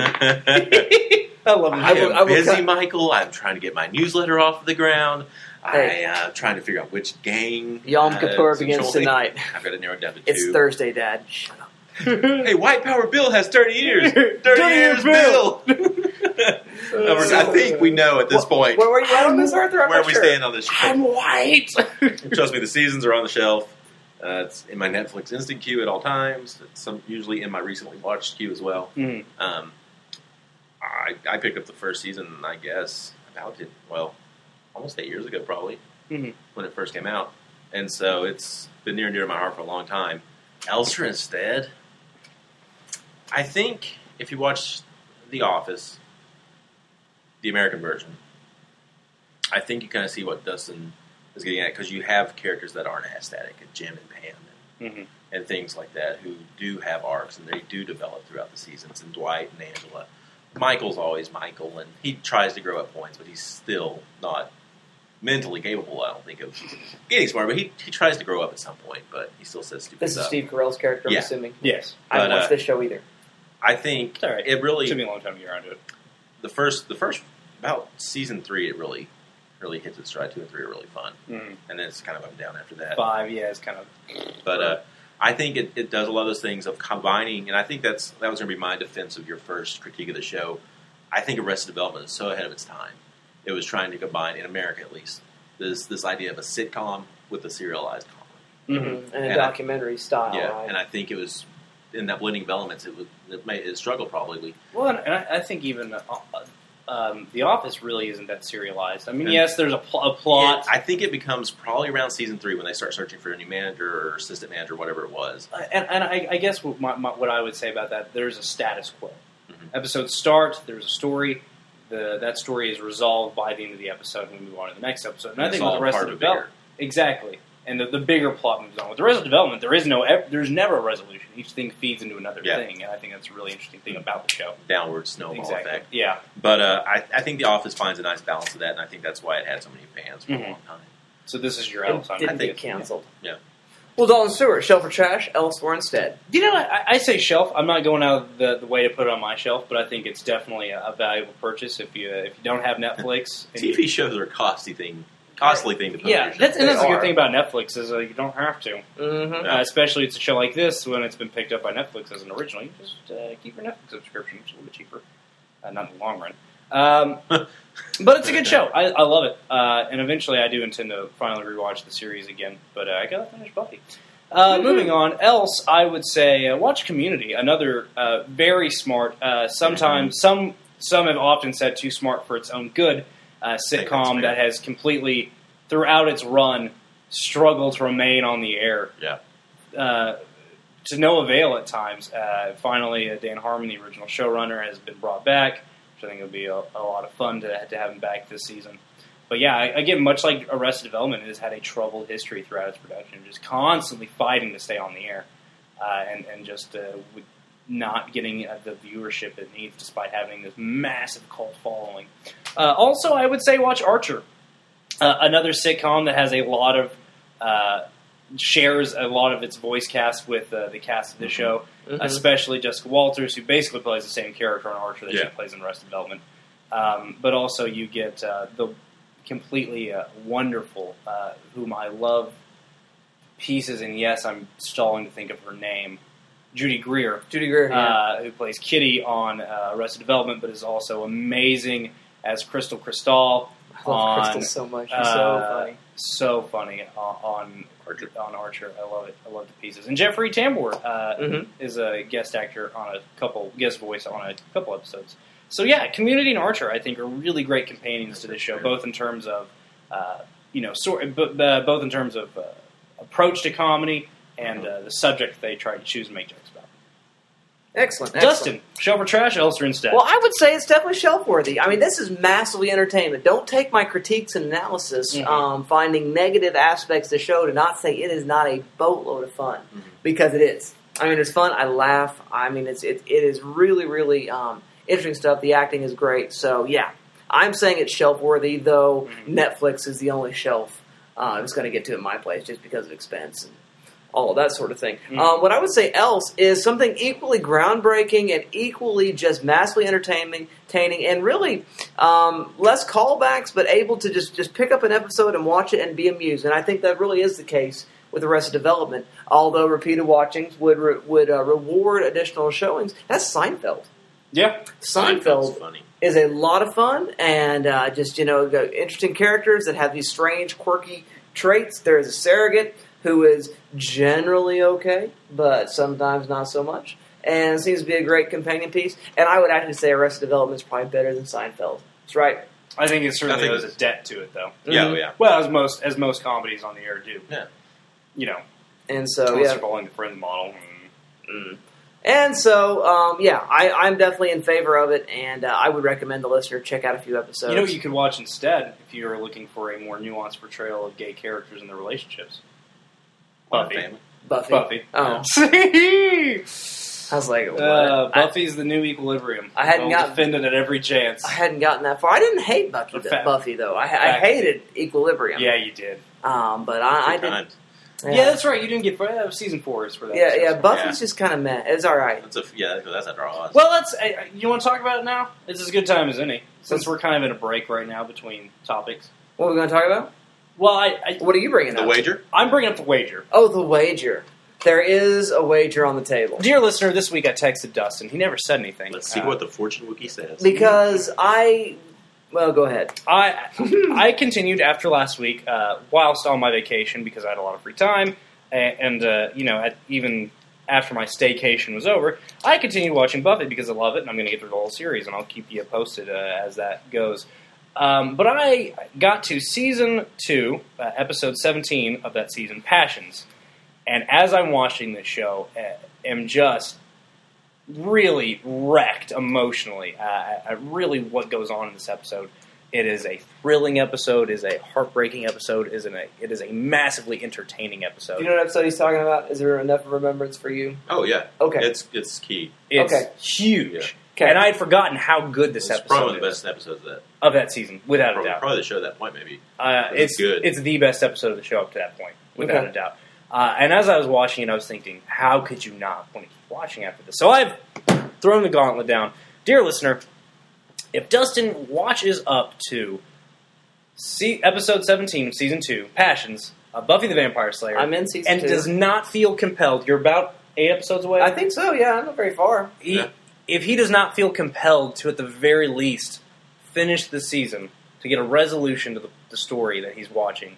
I I love I will- am I will busy, cut- Michael. I'm trying to get my newsletter off the ground. Hey. I, uh, trying to figure out which gang. Yom uh, Kippur is begins controlling. tonight. I've got it narrowed down to It's two. Thursday, Dad. Shut up. Hey, White Power Bill has thirty years. thirty, thirty years, years Bill. I think we know at this point Where were you at on this, Arthur? I'm where not we sure. stand on this show. I'm white! Trust me, the seasons are on the shelf. Uh, it's in my Netflix instant queue at all times. It's some, usually in my recently watched queue as well. Mhm. Um, I, I picked up the first season, I guess, about it, well, almost eight years ago, probably, Mhm. when it first came out. And so it's been near and dear to my heart for a long time. Elsa instead, I think if you watch The Office, the American version, I think you kind of see what Dustin is getting at, because you have characters that aren't as static, and Jim and Pam and, Mhm. and things like that, who do have arcs, and they do develop throughout the seasons, and Dwight and Angela. Michael's always Michael, and he tries to grow at points, but he's still not mentally capable, I don't think, of getting smart, but he, he tries to grow up at some point, but he still says stupid This is stuff. Steve Carell's character, I'm Yeah. assuming. Yes. I haven't But, watched uh, this show either. I think It's all right. it really... It took me a long time to get around to it. the first, the first, about season three, it really, really hits its stride. Two and three are really fun, Mhm. and then it's kind of up and down after that. Five, yeah, it's kind of... But uh, I think it, it does a lot of those things of combining, and I think that's that was going to be my defense of your first critique of the show. I think Arrested Development is so ahead of its time. It was trying to combine, in America at least, this this idea of a sitcom with a serialized comedy. Mm-hmm. And a And I- documentary style, yeah, right? and I think it was in that blending of elements. It was it, may, it struggled probably. Well, and I, I think even uh, um, The Office really isn't that serialized. I mean, And- yes, there's a, pl- a plot. It- I think it becomes probably around season three when they start searching for a new manager or assistant manager, whatever it was. And, and I, I guess what, my, my, what I would say about that, there's a status quo. Mhm. Episodes start, there's a story. The, that story is resolved by the end of the episode, and we move on to the next episode. And I It's think with all the rest part of of the a develop- exactly. and the, the bigger plot moves on. With the rest of development, there is no, there's never a resolution. Each thing feeds into another Yeah. thing, and I think that's a really interesting thing about the show. Downward snowball Exactly. effect. Yeah. But uh, I, I think The Office finds a nice balance of that, and I think that's why it had so many fans for Mhm. a long time. So this is your It Ellis. didn't I think- get canceled. Yeah. Well, Dalton Stewart, shelf or trash, elsewhere instead. You know, I, I say shelf. I'm not going out of the, the way to put it on my shelf, but I think it's definitely a, a valuable purchase if you if you don't have Netflix. and T you- V shows are a costly thing, costly thing to put on yeah, your show. that's, and that's They the are. good thing about Netflix is uh, you don't have to. Mm-hmm. Uh, especially it's a show like this when it's been picked up by Netflix as an original. You just uh, keep your Netflix subscription, which is a little bit cheaper, uh, not in the long run. Um, but it's a good show. I, I love it, uh, and eventually I do intend to finally rewatch the series again. But uh, I gotta finish Buffy. Uh, moving on, else I would say uh, watch Community, another uh, very smart. Uh, sometimes some some have often said too smart for its own good uh, think that's sitcom fair. that has completely throughout its run struggled to remain on the air. Yeah. Uh, to no avail at times. Uh, finally, uh, Dan Harmon, the original showrunner, has been brought back, which I think will be a, a lot of fun to, to have him back this season. But yeah, again, much like Arrested Development, it has had a troubled history throughout its production, just constantly fighting to stay on the air, uh, and, and just uh, with not getting uh, the viewership it needs, despite having this massive cult following. Uh, also, I would say watch Archer, uh, another sitcom that has a lot of uh, shares a lot of its voice cast with uh, the cast of the show, Mhm. especially Jessica Walters, who basically plays the same character on Archer that Yeah. she plays in Arrested Development. Um, but also you get uh, the completely uh, wonderful, uh, whom I love pieces, and yes, I'm stalling to think of her name, Judy Greer, Judy Greer, yeah. uh, who plays Kitty on uh, Arrested Development, but is also amazing as Crystal Crystal. I love on, Crystal so much. She's so uh, funny. So funny uh, on Archer. On Archer, I love it. I love the pieces. And Jeffrey Tambor uh, Mhm. is a guest actor on a couple, guest voice on a couple episodes. So yeah, Community and Archer, I think, are really great companions to this show, both in terms of, uh, you know, sort, but, uh, both in terms of uh, approach to comedy and uh, the subject they try to choose and make jokes about. Excellent. Dustin, excellent. shelf or trash, Elster instead. Well, I would say it's definitely shelf worthy. I mean, this is massively entertainment. Don't take my critiques and analysis, Mhm. um, finding negative aspects of the show, to not say it is not a boatload of fun, Mhm. because it is. I mean, it's fun. I laugh. I mean, it's it, it is really, really um, interesting stuff. The acting is great. So, yeah, I'm saying it's shelf worthy, though Mhm. Netflix is the only shelf uh, that's going to get to in my place just because of expense and all of that sort of thing. Mhm. Um, what I would say else is something equally groundbreaking and equally just massively entertaining, entertaining and really um, less callbacks, but able to just, just pick up an episode and watch it and be amused. And I think that really is the case with Arrested Development. Although repeated watchings would re- would uh, reward additional showings. That's Seinfeld. yeah. Seinfeld Seinfeld's funny. is a lot of fun, and uh, just, you know, the interesting characters that have these strange, quirky traits. There is a surrogate who is generally okay, but sometimes not so much, and seems to be a great companion piece. And I would actually say Arrested Development is probably better than Seinfeld. That's right. I think it certainly I think owes a it's- debt to it, though. Yeah, Mhm. yeah. Well, as most as most comedies on the air do. Yeah. You know, And so, unless yeah. you're following the Friends model. Mm. And so, um, yeah, I, I'm definitely in favor of it, and uh, I would recommend the listener check out a few episodes. You know what you could watch instead if you're looking for a more nuanced portrayal of gay characters and their relationships? Modern Buffy. Family. Buffy. Buffy. Oh, I was like, what? uh, I- Buffy's the new equilibrium. I hadn't They'll gotten- defend it at every chance. I hadn't gotten that far. I didn't hate Buffy, The fact- Buffy though. I, I fact- hated Equilibrium. Yeah, you did. Um, but I, I Two did. times. Yeah. that's right. You didn't get uh, season four is for that. Yeah, episode. yeah. Buffy's Yeah. just kind of meh. It's all right. That's a yeah. That's a draw. Well, let's. Uh, you want to talk about it now? It's as good time as any, since we're kind of in a break right now between topics. What are we going to talk about? Well, I, I What are you bringing the up? wager. I'm bringing up the wager. Oh, the wager. There is a wager on the table. Dear listener, this week I texted Dustin. He never said anything. Let's see Uh, what the fortune wiki says. Because I... Well, go ahead. I I continued after last week, uh, whilst on my vacation because I had a lot of free time, and, and uh, you know, at, even after my staycation was over, I continued watching Buffy because I love it, and I'm going to get through the whole series, and I'll keep you posted uh, as that goes. Um, but I got to season two, uh, episode seventeen of that season, Passions, and as I'm watching this show, uh, am just really wrecked emotionally. Uh, I, I really what goes on in this episode It is a thrilling episode. It is a heartbreaking episode. It is, an, a, it is a massively entertaining episode. Do you know what episode he's talking about? Is there enough remembrance for you? Oh, yeah. Okay. It's it's key. It's Okay. huge. Yeah. Okay. And I had forgotten how good this It's episode probably one of the is best episodes of that. of that season, without Probably, a doubt. probably the show at that point, maybe. Uh, It's it's good. It's the best episode of the show up to that point, without Okay. a doubt. Uh, and as I was watching it, I was thinking, how could you not want to keep watching after this? So I've thrown the gauntlet down. Dear listener, if Dustin watches up to see, episode seventeen of season two, Passions, of Buffy the Vampire Slayer, I'm in season and two. does not feel compelled, you're about eight episodes away? I think so, yeah. I'm not very far. He, Yeah. If he does not feel compelled to, at the very least, finish the season to get a resolution to the, the story that he's watching,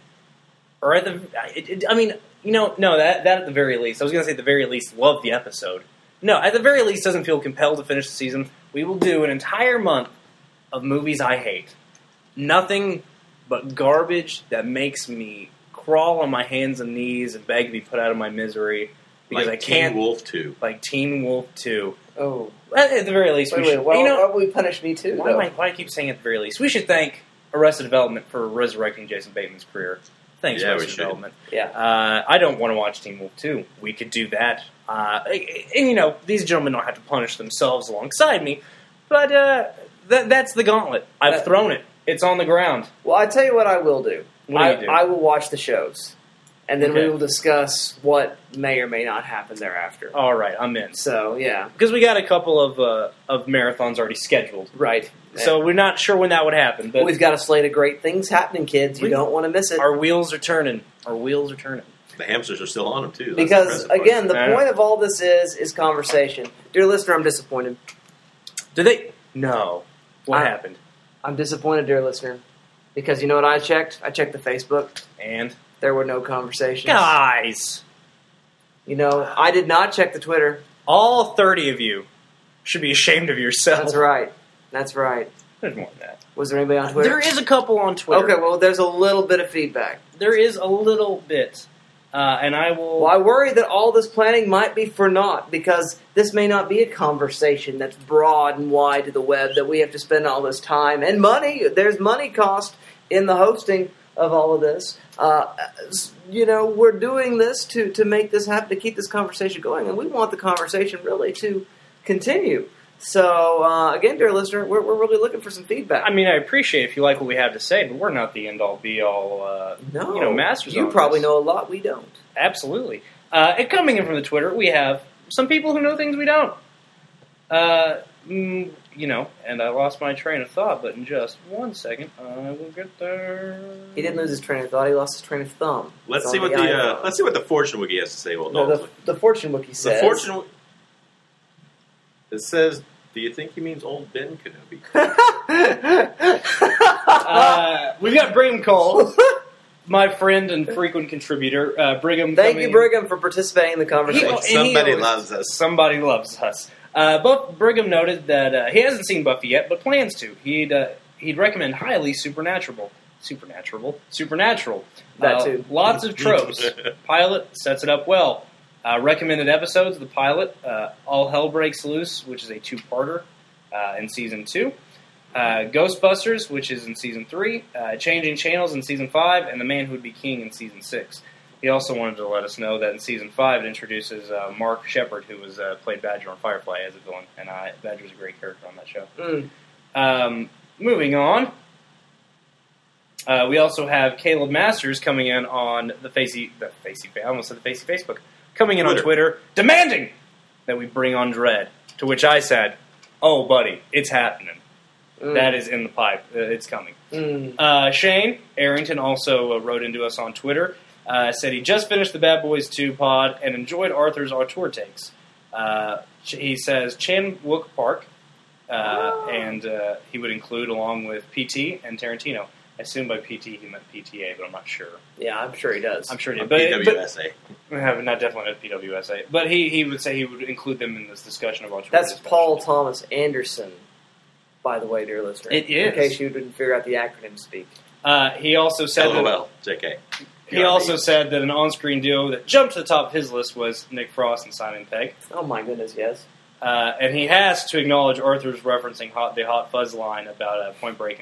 or at the, it, it, I mean, you know, no, that that at the very least. I was going to say at the very least, love the episode. No, at the very least, doesn't feel compelled to finish the season. We will do an entire month of movies I hate. Nothing but garbage that makes me crawl on my hands and knees and beg to be put out of my misery because like I can't. Teen Wolf two. Like Teen Wolf two. Oh. At at the very least, Wait, we wait, should. well, you know, why would we punish me too, why, though? am I, why do I keep saying at the very least? We should thank Arrested Development for resurrecting Jason Bateman's career. Thanks, Yeah, we Arrested should. Development. Yeah. Uh, I don't want to watch Teen Wolf two. We could do that. Uh, and, you know, these gentlemen don't have to punish themselves alongside me, but uh, th- that's the gauntlet. I've Uh, thrown it. It's on the ground. Well, I tell you what I will do. What do I, you do? I will watch the shows, and then Okay. we will discuss what may or may not happen thereafter. All right, I'm in. So, yeah. Because we got a couple of uh, of marathons already scheduled. Right. So we're not sure when that would happen. But We've got a slate of great things happening, kids. You We- don't want to miss it. our wheels are turning. Our wheels are turning. The hamsters are still on them, too. That's Because, impressive part. again, the I know. point of all this is is conversation. Dear listener, I'm disappointed. Do they? No. What I- happened? I'm disappointed, dear listener. Because you know what I checked? I checked the Facebook. And? There were no conversations. Guys! You know, I did not check the Twitter. All thirty of you should be ashamed of yourself. That's right. That's right. There's more than that. Was there anybody on Twitter? There is a couple on Twitter. Okay, well, there's a little bit of feedback. There is a little bit. Uh, and I will... Well, I worry that all this planning might be for naught, because this may not be a conversation that's broad and wide to the web, that we have to spend all this time and money. There's money cost in the hosting of all of this. Uh, you know, we're doing this to, to make this happen, to keep this conversation going, and we want the conversation really to continue. So, uh, again, dear listener, we're, we're really looking for some feedback. I mean, I appreciate if you like what we have to say, but we're not the end-all, be-all, uh, no, you know, masters You on probably this. know a lot we don't. Absolutely. Uh, and coming in from the Twitter, we have some people who know things we don't. Uh, mm, you know, and I lost my train of thought, but in just one second, I will get there. He didn't lose his train of thought; he lost his train of thumb. Let's It's see on what the uh, iPhone. let's see what the fortune wiki has to say. Well, No, the, the fortune wiki the says. fortune. wi- It says, "Do you think he means old Ben Kenobi?" Uh, we've got Brigham Cole, my friend and frequent contributor. Uh, Brigham, Thank coming- you, Brigham, for participating in the conversation. He- and he Somebody always- loves us. Somebody loves us. Uh, but Brigham noted that uh, he hasn't seen Buffy yet, but plans to. He'd uh, he'd recommend highly Supernatural. Supernatural. Supernatural. That Uh, too. Lots of tropes. Pilot sets it up well. Uh, recommended episodes, the pilot, uh, All Hell Breaks Loose, which is a two-parter uh, in Season two. Uh, Ghostbusters, which is in Season three. Uh, Changing Channels in Season five. And The Man Who Would Be King in Season six. He also wanted to let us know that in Season five it introduces uh, Mark Shepard, who was uh, played Badger on Firefly as a villain. And uh, Badger's a great character on that show. Mm. Um, moving on. Uh, we also have Caleb Masters coming in on the Facey, the Facey, I almost said the Facey Facebook, coming in Twitter. on Twitter, demanding that we bring on Dredd. To which I said, "Oh, buddy, it's happening. Mm. That is in the pipe. Uh, it's coming." Mm. Uh, Shane Arrington also uh, wrote into us on Twitter. Uh, said he just finished the Bad Boys two pod and enjoyed Arthur's auteur takes. Uh, he says Chan Wook Park, uh, Oh. and uh, he would include along with P T and Tarantino. I assume by P T he meant P T A, but I'm not sure. Yeah, I'm sure he does. I'm sure he On did. P But, W S A. but uh, not definitely not P W S A. But he, he would say he would include them in this discussion of auteur. That's discussion. Paul Thomas Anderson, by the way, dear listener. It is. In case you didn't figure out the acronym speak. Uh, he also said that, LOL. J K. he also said that an on-screen duo that jumped to the top of his list was Nick Frost and Simon Pegg. Oh my goodness, yes. Uh, and he has to acknowledge Arthur's referencing hot, the Hot Fuzz line about uh, Point Break and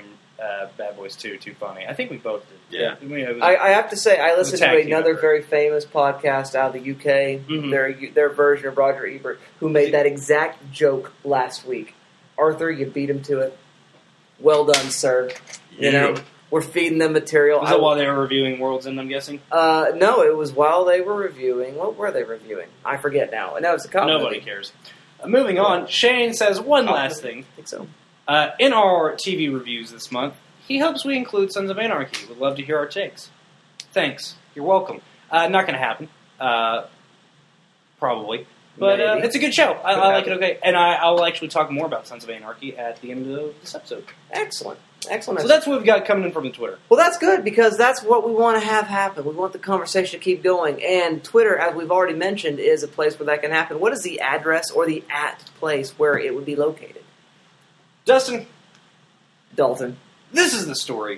uh, Bad Boys two too funny. I think we both did. Yeah. I, mean, it was, I, I have to say, I listened to tag team another effort. very famous podcast out of the U K, Mhm. their their version of Roger Ebert, who made that exact joke last week. Arthur, you beat him to it. Well done, sir. You know, we're feeding them material. was I- that while they were reviewing World's End, I'm guessing? Uh, no, it was while they were reviewing. What were they reviewing? I forget now. No, it's a comedy. Nobody cares. Uh, moving on, Shane says one last thing. I think so. Uh, in our T V reviews this month, he hopes we include Sons of Anarchy. Would love to hear our takes. Thanks. You're welcome. Uh, not going to happen. Uh, probably. But uh, Maybe. it's a good show. I, Could I like it happen. okay. And I, I'll actually talk more about Sons of Anarchy at the end of this episode. Excellent. Excellent. So that's what we've got coming in from the Twitter. Well, that's good because that's what we want to have happen. We want the conversation to keep going. And Twitter, as we've already mentioned, is a place where that can happen. What is the address or the at place where it would be located? Dustin, Dalton. this is the story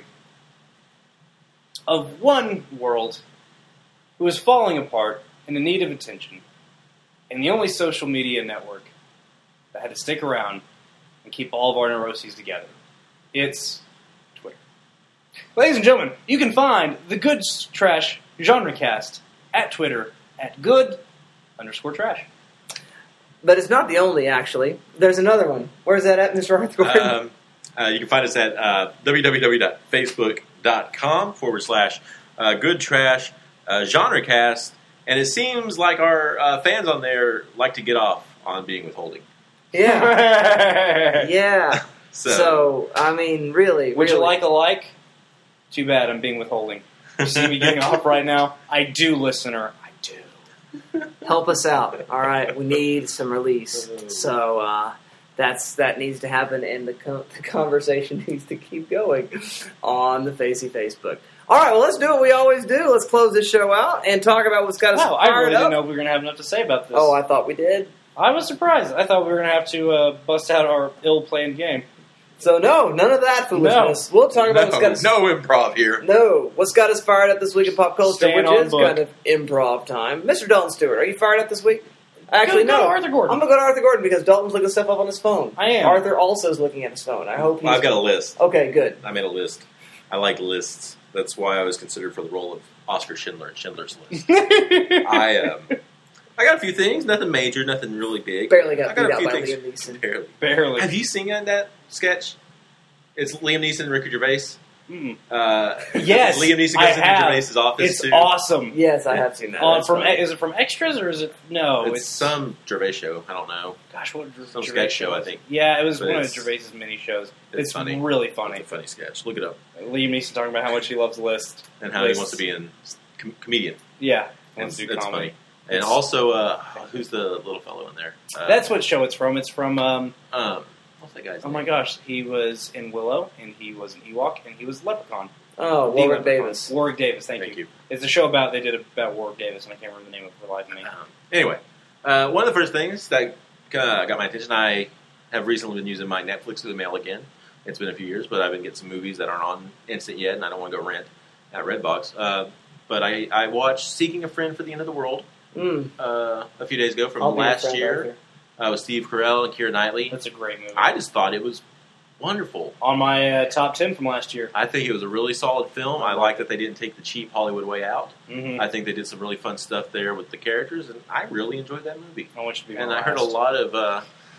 of one world who is falling apart and in need of attention, and the only social media network that had to stick around and keep all of our neuroses together. It's Twitter. Ladies and gentlemen, you can find the Good Trash Genre Cast at Twitter at good underscore trash. But it's not the only, actually. There's another one. Where's that at, Mister Arthur Gordon? Um, uh, you can find us at uh, www.facebook.com forward slash uh, good trash uh, genrecast. And it seems like our uh, fans on there like to get off on being withholding. Yeah. Yeah. So, So, I mean, really. Would you really. like a like? Too bad I'm being withholding. You see me getting off right now? I do, listener. I do. Help us out. All right, we need some release. So uh, that's that needs to happen, and the, co- the conversation needs to keep going on the Facey Facebook. All right, well, let's do what we always do. Let's close this show out and talk about what's got us Wow, I fired really up. didn't know we were going to have enough to say about this. Oh, I thought we did. I was surprised. I thought we were going to have to uh, bust out our ill-planned game. So no, none of that foolishness. We'll talk about what's got no, us. no improv here. No, what's got us fired up this week in pop culture, Staying which on is book. kind of improv time. Mister Dalton Stewart, are you fired up this week? Actually, Go- go no. to Arthur Gordon. I'm gonna go to Arthur Gordon because Dalton's looking stuff up on his phone. I am. Arthur also is looking at his phone. I hope he's. I've got a list. Okay, good. I made a list. I like lists. That's why I was considered for the role of Oscar Schindler in Schindler's List. I um, I got a few things. Nothing major. Nothing really big. Barely got I got beat a out few by things. Liam Neeson. Barely. Barely. Have you seen that sketch? It's Liam Neeson and Ricky Gervais. Mm. Uh, Yes, Liam Neeson goes I into have. Gervais' office It's too. awesome. Yes, I have seen that. Uh, That's from funny. Is it from Extras or is it... No, It's, it's... some Gervais show. I don't know. Gosh, what Some Gervais sketch show, I was? think. Yeah, it was But one of it's- Gervais' mini shows. it's It's, funny. really funny. It's a funny sketch. Look it up. Liam Neeson talking about how much he loves List. And how List. he wants to be in com- comedian. Yeah, he And wants it's to do it's comedy. funny. And also, uh, who's the little fellow in there? Uh, That's what show it's from. It's from... Um, Um, what's that guy's oh name? my gosh, he was in Willow, and he was an Ewok, and he was Leprechaun. Oh, The Warwick Leprechaun. Davis. Warwick Davis, thank, Thank you. you. It's a show about, they did about Warwick Davis, and I can't remember the name of it for the life of me. Um, anyway, uh, one of the first things that uh, got my attention, I have recently been using my Netflix through the mail again. It's been a few years, but I've been getting some movies that aren't on Instant yet, and I don't want to go rent at Redbox. Uh, but I, I watched Seeking a Friend for the End of the World Mm. uh, a few days ago from I'll be your last friend, year Arthur. uh, with Steve Carell and Keira Knightley. That's a great movie. I just thought it was wonderful. On my uh, top ten from last year. I think it was a really solid film. I like that they didn't take the cheap Hollywood way out. Mm-hmm. I think they did some really fun stuff there with the characters, and I really enjoyed that movie. I want you to be And my I heard a last. lot of, uh,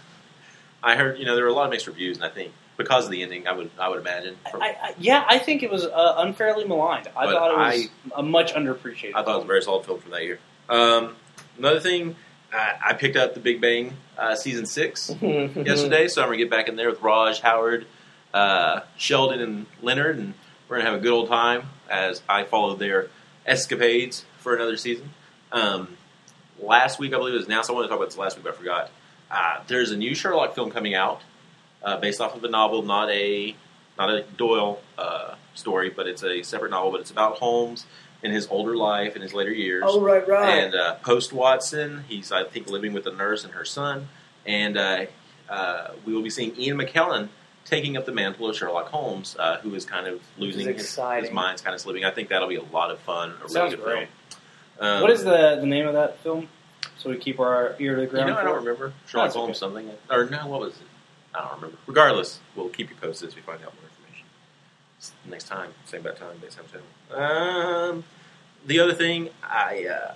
I heard, you know, there were a lot of mixed reviews, and I think because of the ending, I would, I would imagine. From, I, I, yeah, I think it was uh, unfairly maligned. I But thought it was I- a much underappreciated. I thought it was a very solid film for that year. Um, another thing, I, I picked up The Big Bang uh, season six yesterday, so I'm gonna get back in there with Raj, Howard, uh, Sheldon, and Leonard, and we're gonna have a good old time as I follow their escapades for another season. Um, last week, I believe it was announced. I wanted to talk about this last week, but I forgot. Uh, there's a new Sherlock film coming out uh, based off of a novel, not a not a Doyle uh, story, but it's a separate novel. But it's about Holmes in his older life, in his later years. Oh, right, right. And uh, post Watson, he's I think living with a nurse and her son, and uh, uh, we will be seeing Ian McKellen taking up the mantle of Sherlock Holmes, uh, who is kind of losing his, exciting. his mind's kind of slipping. I think that'll be a lot of fun. A Sounds really good great. film. Um, what is the the name of that film? So we keep our ear to the You ground. know, I for don't it? remember. Sherlock That's Holmes okay. something, or no, what was it? I don't remember. Regardless, we'll keep you posted as we find out more information. next time, same bad time, same time. Um, the other thing, I uh,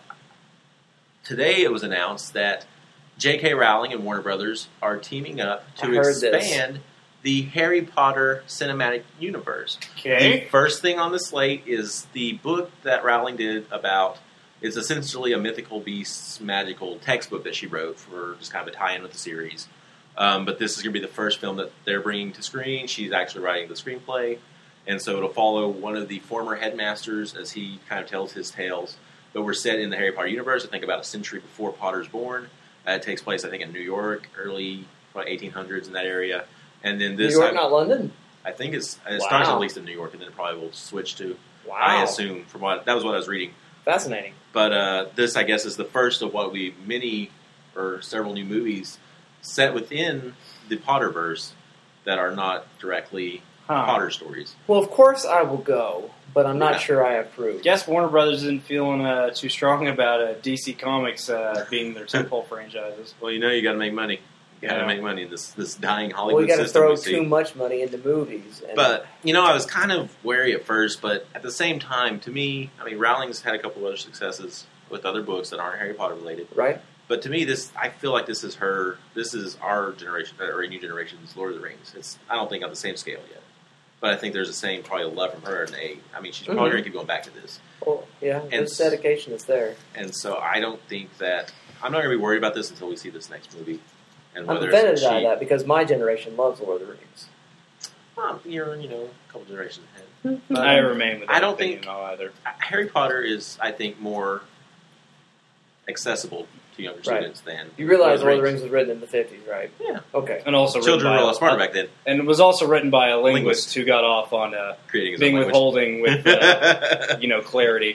today it was announced that J K. Rowling and Warner Brothers are teaming up I to heard expand this. the Harry Potter cinematic universe. Okay. The first thing on the slate is the book that Rowling did about. It's essentially a mythical beasts magical textbook that she wrote for just kind of a tie-in with the series. Um, but this is going to be the first film that they're bringing to screen. She's actually writing the screenplay. And so it'll follow one of the former headmasters as he kind of tells his tales. But we're set in the Harry Potter universe, I think about a century before Potter's born. Uh, it takes place, I think, in New York, early probably eighteen hundreds in that area. And then this New York, I, not London? I think it's, it Wow. starts at least in New York, and then it probably will switch to, Wow. I assume, from what that was what I was reading. Fascinating. But uh, this, I guess, is the first of what we many or several new movies set within the Potterverse that are not directly Huh. Potter stories. Well, of course I will go, but I'm not Yeah. sure I approve. Guess Warner Brothers isn't feeling uh, too strong about uh, D C Comics uh, being their tentpole franchises. Well, you know, you got to make money. You got to Yeah. make money in this this dying Well, Hollywood you got to system. throw we see. too much money into movies. And But you know, I was kind of wary at first, but at the same time, to me, I mean, Rowling's had a couple of other successes with other books that aren't Harry Potter related. right? But to me, this I feel like this is her. This is our generation or a new generation's Lord of the Rings. It's I don't think on the same scale yet, but I think there's the same probably love from her and a. I mean, she's probably Mhm. going to keep going back to this, Well, yeah, And this dedication is there. and so I don't think that I'm not going to be worried about this until we see this next movie. And I'm whether offended it's by she, that because my generation loves Lord of the Rings. well, you're you know a couple generations ahead. I remain with that I don't opinion think- though, either. Harry Potter is, I think, more accessible to younger Right. students than You realize Lord of the Rings. Rings was written in the fifties, right? Yeah. Okay. And also Children written were by a lot smarter back then, and it was also written by a linguist, Linguist. who got off on uh, creating his being own withholding with uh, you know clarity.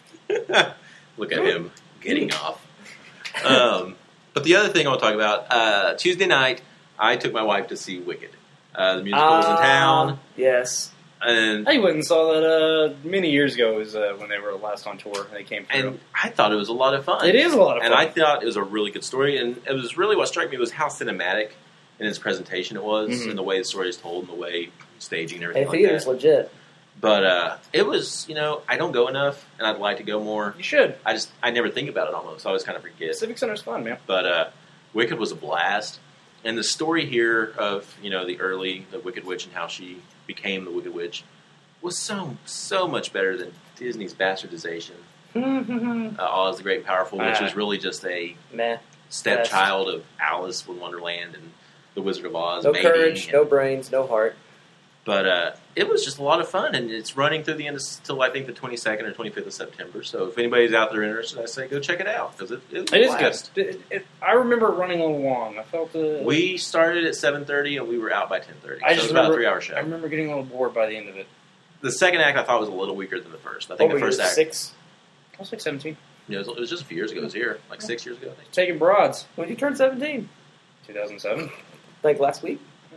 Look at him getting off. Um, but the other thing I want to talk about, uh, Tuesday night, I took my wife to see Wicked. Uh, the musical was in town, Ah, Yes. and I went and saw that uh, many years ago. It was uh, when they were last on tour and they came through. and I thought it was a lot of fun. It is a lot of fun. And I thought it was a really good story, and it was really what struck me was how cinematic in its presentation it was, Mhm. and the way the story is told, and the way staging and Hey, everything like theater's that. legit. But uh, it was, you know, I don't go enough, and I'd like to go more. You should. I just, I never think about it almost. I always kind of forget. Civic Center's fun, man. But uh, Wicked was a blast, and the story here of you know the early the Wicked Witch and how she became the Wicked Witch was so so much better than Disney's bastardization. uh, Oz the Great and Powerful, which Ah. was really just a Meh. stepchild of Alice in Wonderland and the Wizard of Oz. No mating courage, and- no brains, no heart. But uh, it was just a lot of fun, and it's running through the end until I think the twenty-second or twenty-fifth of September. So if anybody's out there interested, I say go check it out because it, it, was a It is blast. good. It, it, I remember it running a little long. I felt uh, We started at seven thirty and we were out by ten thirty. I So it just was about a remember, three-hour show. I remember getting a little bored by the end of it. The second act I thought was a little weaker than the first. I think What the were you, first act six? I was like seventeen. you know, it, was, it was just a few years ago. It was here, like six years ago. I think. Taking broads. When did you turn seventeen? two thousand seven. Like last week?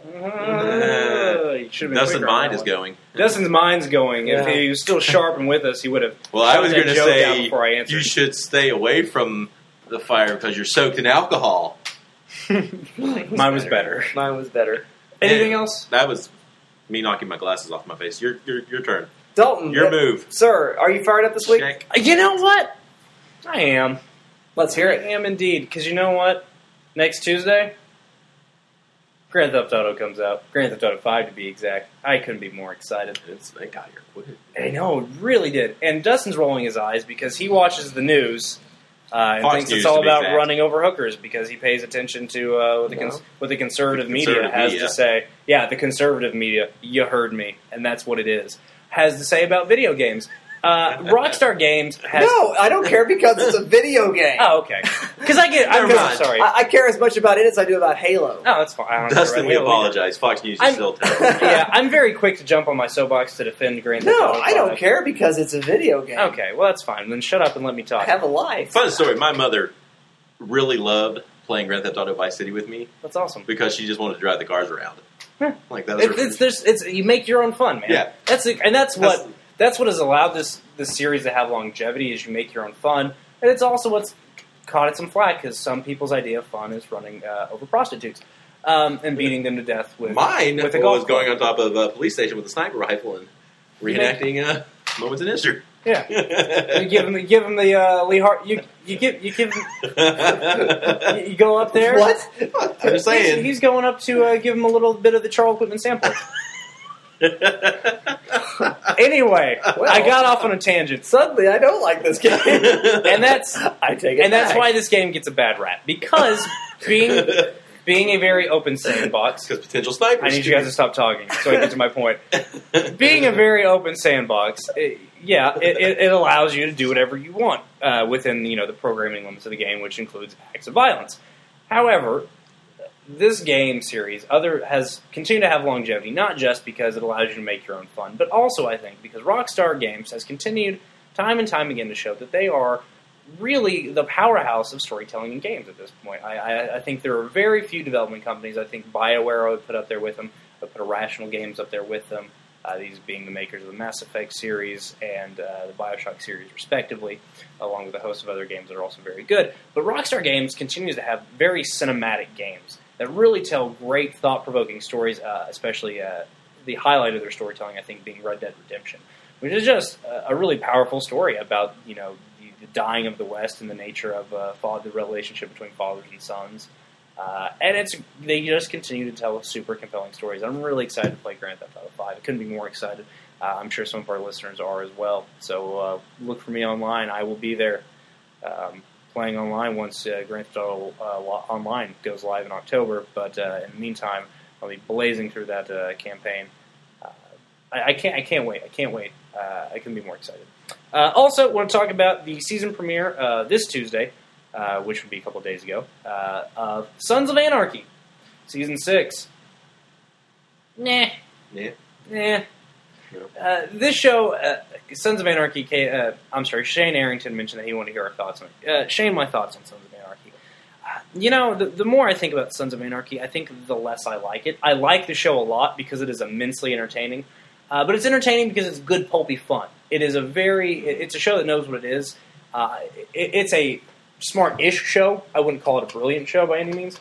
Uh, you should've been Dustin's quicker on mind that is one. going. Dustin's mind's going. Yeah. If he was still sharp and with us, he would have. Well, I shot was that going to joke out say before I answered. you should stay away from the fire because you're soaked in alcohol. Mine was better. Mine was better. Anything And else? That was me knocking my glasses off my face. Your your your turn. Dalton, Your uh, move. sir, are you fired up this week? Check. You know what? I am. Let's hear I it. am indeed. Because you know what? Next Tuesday, Grand Theft Auto comes out. Grand Theft Auto five to be exact. I couldn't be more excited. It's, they got here quick. I know, it really did. And Dustin's rolling his eyes because he watches the news uh, and Fox thinks News, it's all to be about exact. running over hookers because he pays attention to uh, what, the cons- No. what the conservative The media conservative has media. to say. Yeah, the conservative media, you heard me, and that's what it is, has to say about video games. Uh, Rockstar Games has... No, I don't care because it's a video game. Oh, okay. Because I get... I'm Never mind. sorry. I, I care as much about it as I do about Halo. No, that's fine. I don't Dustin, care. we don't care. apologize. Fox News is I'm- still terrible. Yeah, I'm very quick to jump on my soapbox to defend Grand Theft No, Auto I don't five. care because it's a video game. Okay, well, that's fine. Then shut up and let me I talk. have a life. Fun story. My mother really loved playing Grand Theft Auto Vice City with me That's awesome. because she just wanted to drive the cars around. Yeah. Like that was It, her- it's, there's, it's you make your own fun, man. Yeah. that's the- and that's what That's- that's what has allowed this this series to have longevity. Is you make your own fun, and it's also what's caught it some flack because some people's idea of fun is running uh, over prostitutes um, and beating them to death with Mine with a was golf going club. on top of a police station with a sniper rifle and reenacting uh, moments in history. Yeah, you give him, you give him the uh, Lee Hart. You you give you give him. you, you go up there. What? I'm just saying. He's, he's going up to uh, give him a little bit of the Charles Whitman sample. Anyway, Well. I got off on a tangent, Suddenly, I don't like this game. and that's I take it and that's back. why this game gets a bad rap because being being a very open sandbox. Because potential snipers. I need you guys to stop talking so I get to my point. Being a very open sandbox, it, yeah, it, it, it allows you to do whatever you want uh, within you know the programming limits of the game, which includes acts of violence. However, this game series other has continued to have longevity, not just because it allows you to make your own fun, but also I think because Rockstar Games has continued time and time again to show that they are really the powerhouse of storytelling in games at this point. I, I, I think there are very few development companies. I think BioWare I would put up there with them. I would put Irrational Games up there with them. Uh, these being the makers of the Mass Effect series and uh, the Bioshock series, respectively, along with a host of other games that are also very good. But Rockstar Games continues to have very cinematic games that really tell great, thought-provoking stories, uh, especially uh, the highlight of their storytelling, I think, being Red Dead Redemption, which is just a, a really powerful story about, you know, the, the dying of the West and the nature of uh, father, the relationship between fathers and sons. Uh, and it's they just continue to tell super compelling stories. I'm really excited to play Grand Theft Auto five. I couldn't be more excited. Uh, I'm sure some of our listeners are as well. So uh, look for me online. I will be there um, playing online once uh, Grand Theft Auto uh, Online goes live in October. But uh, in the meantime, I'll be blazing through that uh, campaign. Uh, I, I can't. I can't wait. I can't wait. Uh, I couldn't be more excited. Uh, also, want to talk about the season premiere uh, this Tuesday. Uh, which would be a couple of days ago, uh, of Sons of Anarchy, Season six. Nah. Yeah. Nah. Uh, this show, uh, Sons of Anarchy, uh, I'm sorry, Shane Arrington mentioned that he wanted to hear our thoughts on it. Uh, Shane, my thoughts on Sons of Anarchy. Uh, you know, the, the more I think about Sons of Anarchy, I think the less I like it. I like the show a lot because it is immensely entertaining, uh, but it's entertaining because it's good, pulpy fun. It is a very, it, it's a show that knows what it is. Uh, it, it's a smart-ish show. I wouldn't call it a brilliant show by any means.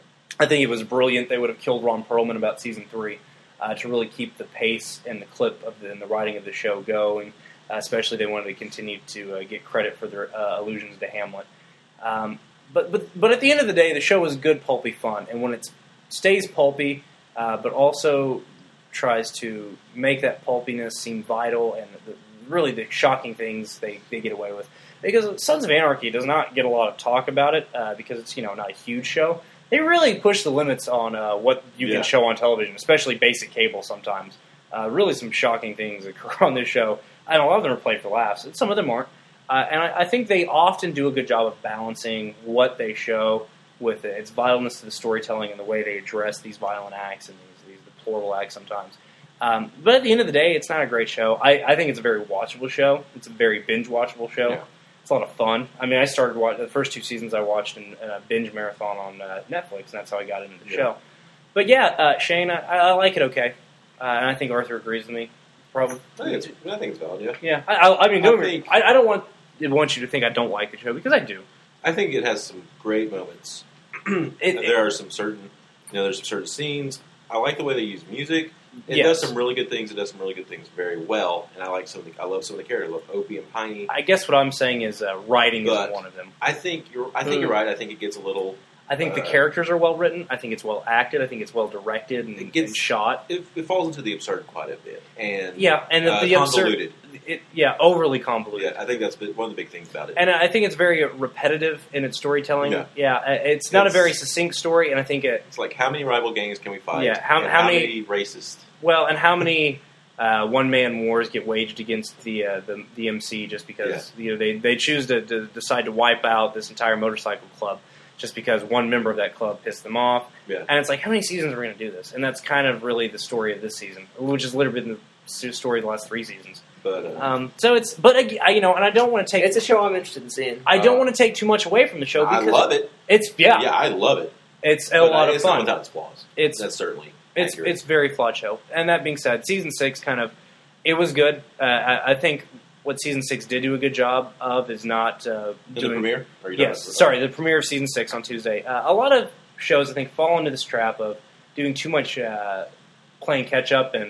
I think it was brilliant. They would have killed Ron Perlman about season three uh, to really keep the pace and the clip of the, and the writing of the show going. Uh, especially, they wanted to continue to uh, get credit for their uh, allusions to Hamlet. Um, but but but at the end of the day, the show was good, pulpy fun. And when it stays pulpy, uh, but also tries to make that pulpiness seem vital and the, really the shocking things they, they get away with. Because Sons of Anarchy does not get a lot of talk about it uh, because it's, you know, not a huge show. They really push the limits on uh, what you yeah. can show on television, especially basic cable sometimes. Uh, really some shocking things occur on this show. And a lot of them are played for laughs, and some of them aren't. Uh, and I, I think they often do a good job of balancing what they show with its violence to the storytelling and the way they address these violent acts and these, these deplorable acts sometimes. Um, but at the end of the day, it's not a great show. I, I think it's a very watchable show. It's a very binge-watchable show. Yeah. It's a lot of fun. I mean, I started watching the first two seasons. I watched in a binge marathon on uh, Netflix, and that's how I got into the Yeah. show. But yeah, uh, Shane, I, I like it okay, uh, and I think Arthur agrees with me. Probably, I think it's, I think it's valid. Yeah. yeah. I, I, I mean, don't I, get me- think, I, I don't want want you to think I don't like the show because I do. I think it has some great moments. It, there are some certain, you know, there's some certain scenes. I like the way they use music. It Yes. does some really good things. It does some really good things very well, and I like some. Of the, I love some of the characters. I love Opie and Piney. I guess what I'm saying is uh, writing But is one of them. I think you're. I think Mm. you're right. I think it gets a little. I think the uh, characters are well written. I think it's well acted. I think it's well directed and, It gets- and shot. It, it falls into the absurd quite a bit, and Yeah, and the, uh, the absurd, convoluted. it, yeah, overly convoluted. Yeah, I think that's been one of the big things about it. And I think it's very repetitive in its storytelling. Yeah. Yeah, uh, it's not It's- a very succinct story, and I think it. It's like how many rival gangs can we fight? Yeah, how- and how how many- many racist? Well, and how many uh, one-man wars get waged against the uh, the, the M C just because you know they, they choose to, to decide to wipe out this entire motorcycle club just because one member of that club pissed them off. Yeah. And it's like, how many seasons are we going to do this? And that's kind of really the story of this season, which has literally been the story of the last three seasons. But uh, Um, so it's, but I, you know, and I don't want to take. It's a show I'm interested in seeing. I don't uh, want to take too much away from the show I because love it. It's yeah, Yeah, I love it. it's a But, lot uh, of it's not fun. without its flaws. It's That's certainly It's accurate. it's very flawed show. And that being said, season six kind of it was good. Uh, I, I think what season six did do a good job of is not uh, In the doing premiere? Or you Yes, don't- sorry, the premiere of season six on Tuesday. Uh, a lot of shows I think fall into this trap of doing too much uh, playing catch up and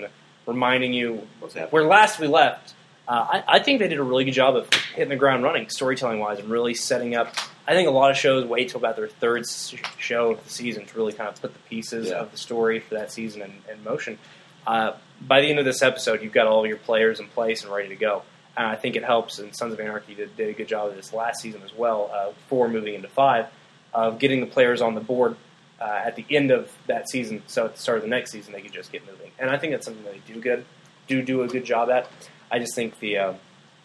reminding you What's happening? where last we left. Uh, I, I think they did a really good job of hitting the ground running, storytelling-wise, and really setting up. I think a lot of shows wait till about their third s- show of the season to really kind of put the pieces Yeah. of the story for that season in, in motion. Uh, by the end of this episode, you've got all your players in place and ready to go. And I think it helps, and Sons of Anarchy did, did a good job of this last season as well, uh, four moving into five, of getting the players on the board uh, at the end of that season, so at the start of the next season they could just get moving. And I think that's something that they do good, do do a good job at. I just think the uh,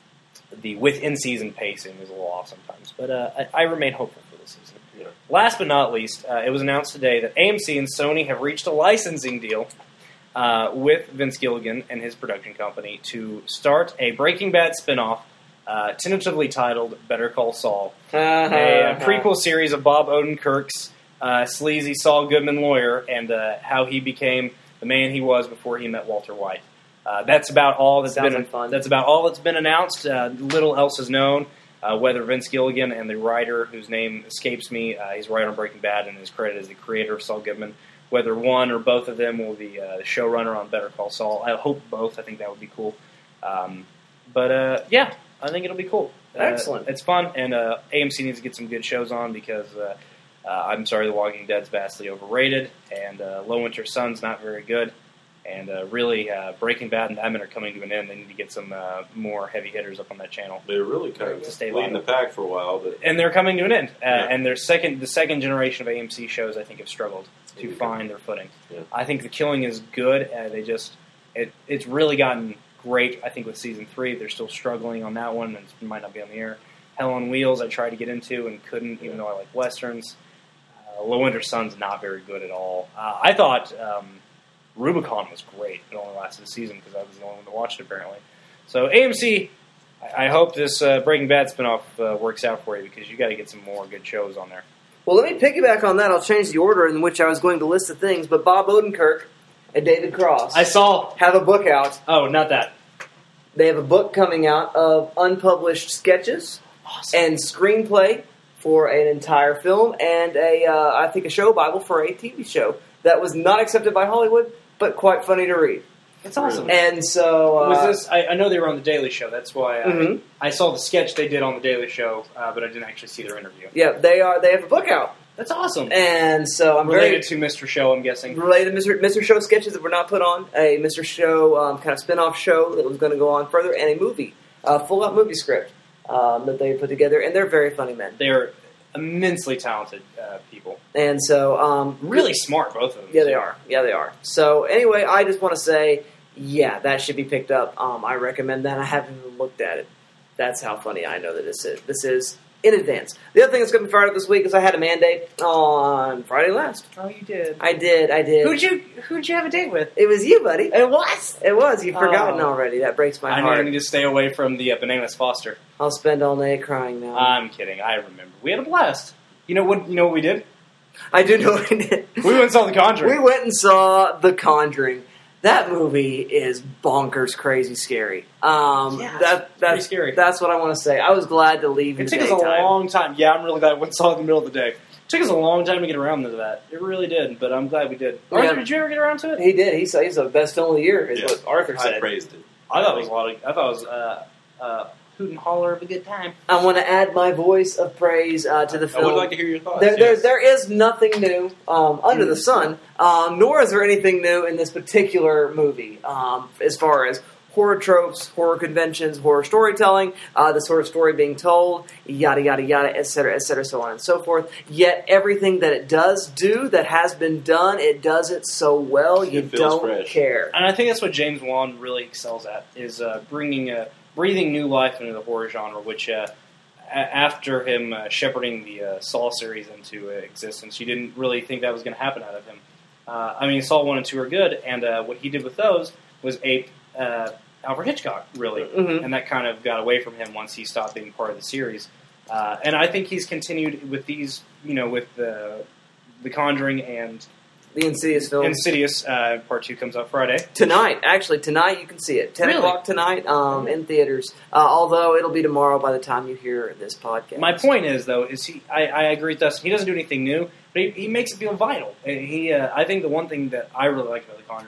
the within-season pacing is a little off sometimes, but uh, I, I remain hopeful for this season. Yeah. Last but not least, uh, it was announced today that A M C and Sony have reached a licensing deal uh, with Vince Gilligan and his production company to start a Breaking Bad spinoff, uh, tentatively titled Better Call Saul, a, uh prequel series of Bob Odenkirk's uh, sleazy Saul Goodman lawyer and uh, how he became the man he was before he met Walter White. Uh, that's about all that's Sounds been. like fun. That's about all that's been announced. Uh, little else is known. Uh, whether Vince Gilligan and the writer whose name escapes me, uh, he's a writer on Breaking Bad and is credited as the creator of Saul Goodman. Whether one or both of them will be uh, the showrunner on Better Call Saul. I hope both. I think that would be cool. Um, but uh, yeah, I think it'll be cool. Uh, Excellent. It's fun, and uh, A M C needs to get some good shows on because uh, uh, I'm sorry, The Walking Dead's vastly overrated, and uh, Low Winter Sun's not very good. And uh, really, uh, Breaking Bad and Mad Men are coming to an end. They need to get some uh, more heavy hitters up on that channel. They were really kind of To stay leading the live. pack for a while, but And they're coming to an end. Uh, Yeah. And their second, the second generation of A M C shows, I think, have struggled to Okay. find their footing. Yeah. I think The Killing is good. Uh, they just, it, it's really gotten great. I think with season three, they're still struggling on that one, and it might not be on the air. Hell on Wheels, I tried to get into and couldn't, even though I like westerns. Uh, Low Winter Sun's not very good at all. Uh, I thought. Um, Rubicon was great. It only lasted a season because I was the only one that watched it, apparently. So A M C, I, I hope this uh, Breaking Bad spinoff uh, works out for you because you got to get some more good shows on there. Well, let me piggyback on that. I'll change the order in which I was going to list the things, but Bob Odenkirk and David Cross I saw. have a book out. Oh, not that. They have a book coming out of unpublished sketches Awesome. and screenplay for an entire film, and a uh, I think a show bible for a T V show that was not accepted by Hollywood, but quite funny to read. It's awesome. And so, uh, was this? I, I know they were on the Daily Show. That's why I, Mhm. I saw the sketch they did on the Daily Show, uh, but I didn't actually see their interview. yeah, they are. They have a book out, That's awesome. and so I'm Related very to Mister Show, I'm guessing. related to Mister Mister Show sketches that were not put on, a Mister Show um, kind of spin-off show that was going to go on further, and a movie, a full-out movie script um, that they put together, and they're very funny men. They're immensely talented uh, people. And so, um, Really smart, both of them. yeah, they are. Yeah, they are. So anyway, I just want to say, yeah, that should be picked up. Um, I recommend that. I haven't even looked at it. That's how funny I know that this is. This is in advance. The other thing that's going to be fired up this week is I had a mandate on Friday last. Oh, you did. I did. I did. Who'd you Who'd you have a date with? It was you, buddy. It was. It was. You've forgotten Oh. already. That breaks my I heart. need to stay away from the uh, Bananas Foster. I'll spend all night crying now. I'm kidding. I remember. We had a blast. You know what? You know what we did? I do know what I did. We went and saw The Conjuring. We went and saw The Conjuring. That movie is bonkers, crazy, scary. Um, Yeah, that it's that's pretty scary. That's what I want to say. I was glad to leave. It in took the us a daytime. long time. Yeah, I'm really glad we went and saw it in the middle of the day. It took us a long time to get around to that. It really did, but I'm glad we did. Yeah. Arthur, did you ever get around to it? He did. He said he's the best film of the year. Is Yeah. what Arthur I said. praised it. I thought it was a lot of. I thought it was uh, uh, hoot and holler of a good time. I want to add my voice of praise uh, to the I film. would like to hear your thoughts. There, there, yes. there is nothing new um, under the sun, um, nor is there anything new in this particular movie um, as far as horror tropes, horror conventions, horror storytelling, uh, the sort of story being told, yada, yada, yada, et cetera, et cetera, so on and so forth. Yet everything that it does do, that has been done, it does it so well, you It feels don't fresh. care. And I think that's what James Wan really excels at, is uh, bringing a, breathing new life into the horror genre, which uh, a- after him uh, shepherding the uh, Saw series into uh, existence, you didn't really think that was going to happen out of him. Uh, I mean, Saw one and two are good, and uh, what he did with those was ape uh, Alfred Hitchcock, really. Mhm. And that kind of got away from him once he stopped being part of the series. Uh, and I think he's continued with these, you know, with the, the Conjuring and The Insidious film. Insidious, uh, part two comes out Friday. Tonight, actually, tonight you can see it. ten Really? o'clock tonight um, in theaters. Uh, although it'll be tomorrow by the time you hear this podcast. My point is, though, is he? I, I agree with Dustin. He doesn't do anything new, but he, he makes it feel vital. And he, uh, I think, the one thing that I really liked about The Conjuring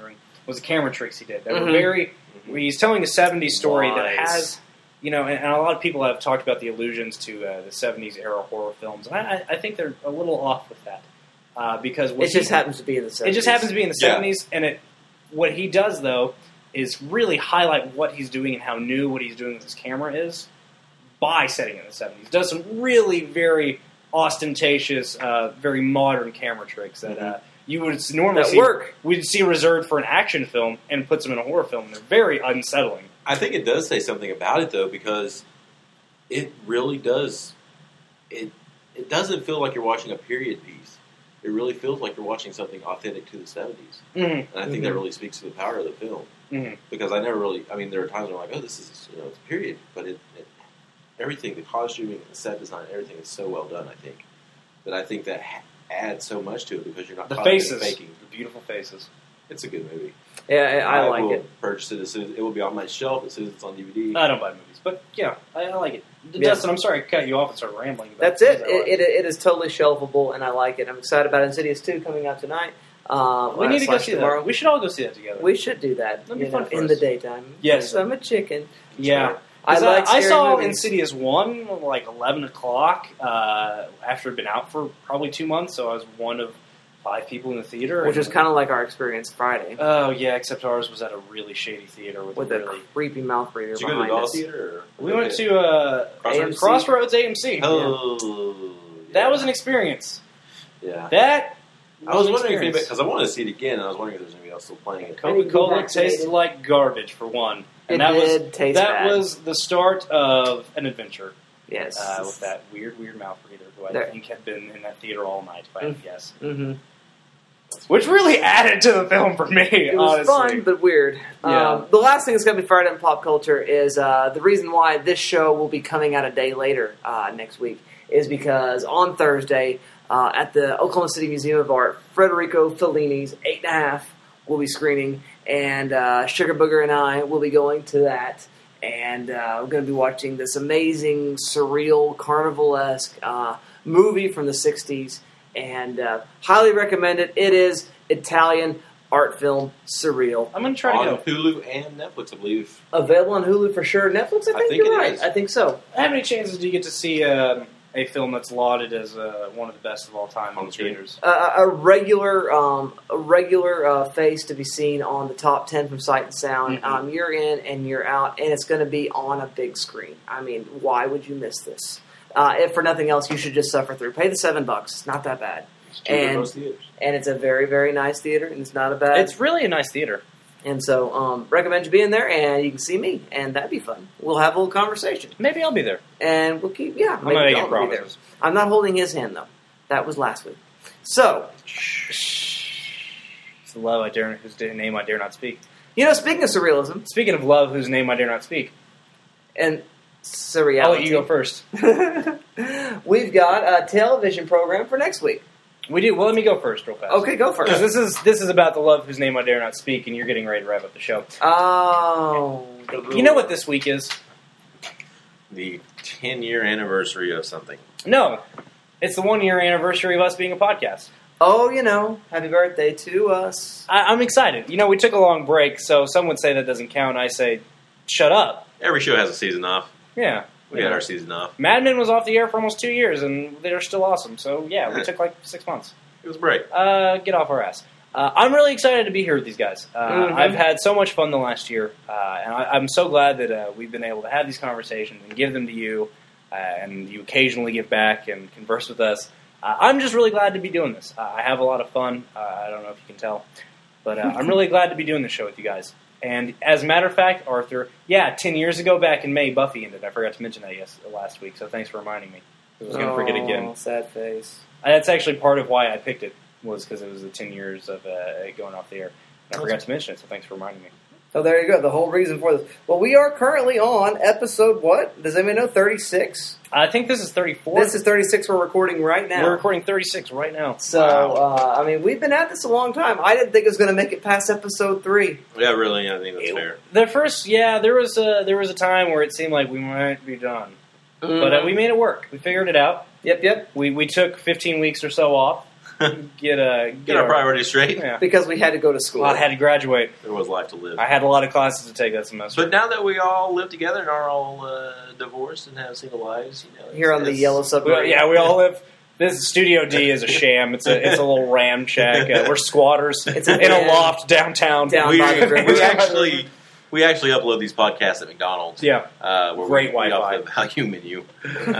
was the camera tricks he did. They were Mhm. very. He's telling a seventies story that Lies. has, you know, and, and a lot of people have talked about the allusions to uh, the seventies era horror films, and I, I think they're a little off with that uh, because what It just he- happens to be in the It seventies. just happens to be in the Yeah. seventies, and it. What he does though is really highlight what he's doing and how new what he's doing with his camera is by setting it in the seventies. Does some really very ostentatious, uh, very modern camera tricks that uh, you would normally That see, work. we'd see reserved for an action film and puts them in a horror film. And they're very unsettling. I think it does say something about it though, because it really does. It it doesn't feel like you're watching a period piece. It really feels like you're watching something authentic to the seventies, Mm-hmm. and I think that really speaks to the power of the film. Mm-hmm. Because I never really, I mean, there are times where I'm like, oh, this is, you know, it's a period, but it, it everything, the costuming, the set design, everything is so well done. I think that I think that ha- adds so much to it because you're not The caught up in faces, faking. the beautiful faces. It's a good movie. Yeah, I, I like will it. Purchase it as soon as it will be on my shelf as soon as it's on D V D. I don't buy movies, but yeah, I, I like it. Yeah. Dustin, I'm sorry I cut you off and started rambling. About That's the it. things I like. It, it. It is totally shelfable, and I like it. I'm excited about Insidious two coming out tonight. Uh, we need to go slash see tomorrow. that. We should all go see that together. We should do that. That'd be you fun know, for in us. the daytime. Yes. I'm a chicken. Yeah. I I, like I scary saw movies. Insidious one like eleven o'clock uh, after it had been out for probably two months, so I was one of five people in the theater. Which was kind of like our experience Friday. Oh, yeah, except ours was at a really shady theater with, with a a really... creepy mouth breather Did you go to behind the Dollar us. Theater? Or We went to uh, Crossroads? Crossroads A M C. Oh, That was an experience. yeah. That I was an wondering if experience. because I wanted to see it again, and I was wondering if there's anybody else still playing it. Coca-Cola vaccinated. tasted like garbage, for one. And It that did was, taste That bad. was the start of an adventure. Yes. Uh, with that weird, weird mouth breather who I There- think had been in that theater all night, if I had to guess. Mm-hmm. Which really added to the film for me, It was honestly. fun, but weird. Yeah. Um, the last thing that's going to be fired up in pop culture is uh, the reason why this show will be coming out a day later uh, next week is because on Thursday uh, at the Oklahoma City Museum of Art, Federico Fellini's Eight and a Half will be screening, and uh, Sugar Booger and I will be going to that. And uh, we're going to be watching this amazing, surreal, carnival-esque uh, movie from the sixties. And uh, highly recommend it. It is Italian art film, surreal. I'm going to try on to go. Hulu and Netflix, I believe. Available on Hulu for sure. Netflix, I think, I think you're it right. is. I think so. How many chances do you get to see um, a film that's lauded as uh, one of the best of all time On in screen. theaters? Uh, a regular, um, a regular uh, face to be seen on the top ten from Sight and Sound. Mhm. Um, you're in and you're out, and it's going to be on a big screen. I mean, why would you miss this? Uh, if for nothing else, you should just suffer through. Pay the seven bucks. It's not that bad. It's cheaper than And- most theaters. And it's a very, very nice theater, and it's not a bad. It's really a nice theater. And so, um, recommend you being there, and you can see me, and that'd be fun. We'll have a little conversation, Maybe I'll be there. and we'll keep. Yeah, I'm maybe not making I'll be there. promises. I'm not holding his hand though. That was last week. So, It's the love I dare, whose name I dare not speak. you know, speaking of surrealism Speaking of love, whose name I dare not speak, and surreality, I'll let you go first. we've got a television program for next week. We do. Well, let me go first, real fast. Okay, go Because first. this is this is about the love whose name I dare not speak, and you're getting ready to wrap up the show. Oh, You know what this week is? The ten-year anniversary of something. No, it's the one year anniversary of us being a podcast. Oh, you know, happy birthday to us. I, I'm excited. You know, we took a long break, so some would say that doesn't count. I say, shut up. Every show has a season off. Yeah. We had our season off. Mad Men was off the air for almost two years, and they're still awesome. So, yeah, we took like six months. It was great. Uh, get off our ass. Uh, I'm really excited to be here with these guys. Uh, Mhm. I've had so much fun the last year, uh, and I, I'm so glad that uh, we've been able to have these conversations and give them to you, uh, and you occasionally give back and converse with us. Uh, I'm just really glad to be doing this. Uh, I have a lot of fun. Uh, I don't know if you can tell, but uh, I'm really glad to be doing this show with you guys. And as a matter of fact, Arthur, yeah, ten years ago back in May, Buffy ended. I forgot to mention that yes, last week, so thanks for reminding me. I was going to forget again. Oh, sad face. Uh, That's actually part of why I picked it, was because it was the ten years of uh, it going off the air. And I forgot to mention it, so thanks for reminding me. So there you go. The whole reason for this. Well, we are currently on episode what? Does anybody know? thirty-six. I think this is thirty-four. This is thirty-six. We're recording right now. We're recording thirty-six right now. So, uh, I mean, we've been at this a long time. I didn't think it was going to make it past episode three. Yeah, really, I think that's fair. The first, yeah, there was a there was a time where it seemed like we might be done, but uh, we made it work. We figured it out. Yep, yep. We we took fifteen weeks or so off, get a Get our priorities straight. Yeah. Because we had to go to school. Well, I had to graduate. There was life to live. I had a lot of classes to take that semester. But now that we all live together and are all uh, divorced and have single lives, you know, Here on the it's- Yellow Well, Submarine. yeah, we all live. This Studio D is a sham. It's a it's a little ram shack. Uh, we're squatters It's a in a van. loft downtown. Down we, by the river. we actually we actually upload these podcasts at McDonald's. Yeah. uh, where Great we eat off Wi-Fi. the value menu. Uh,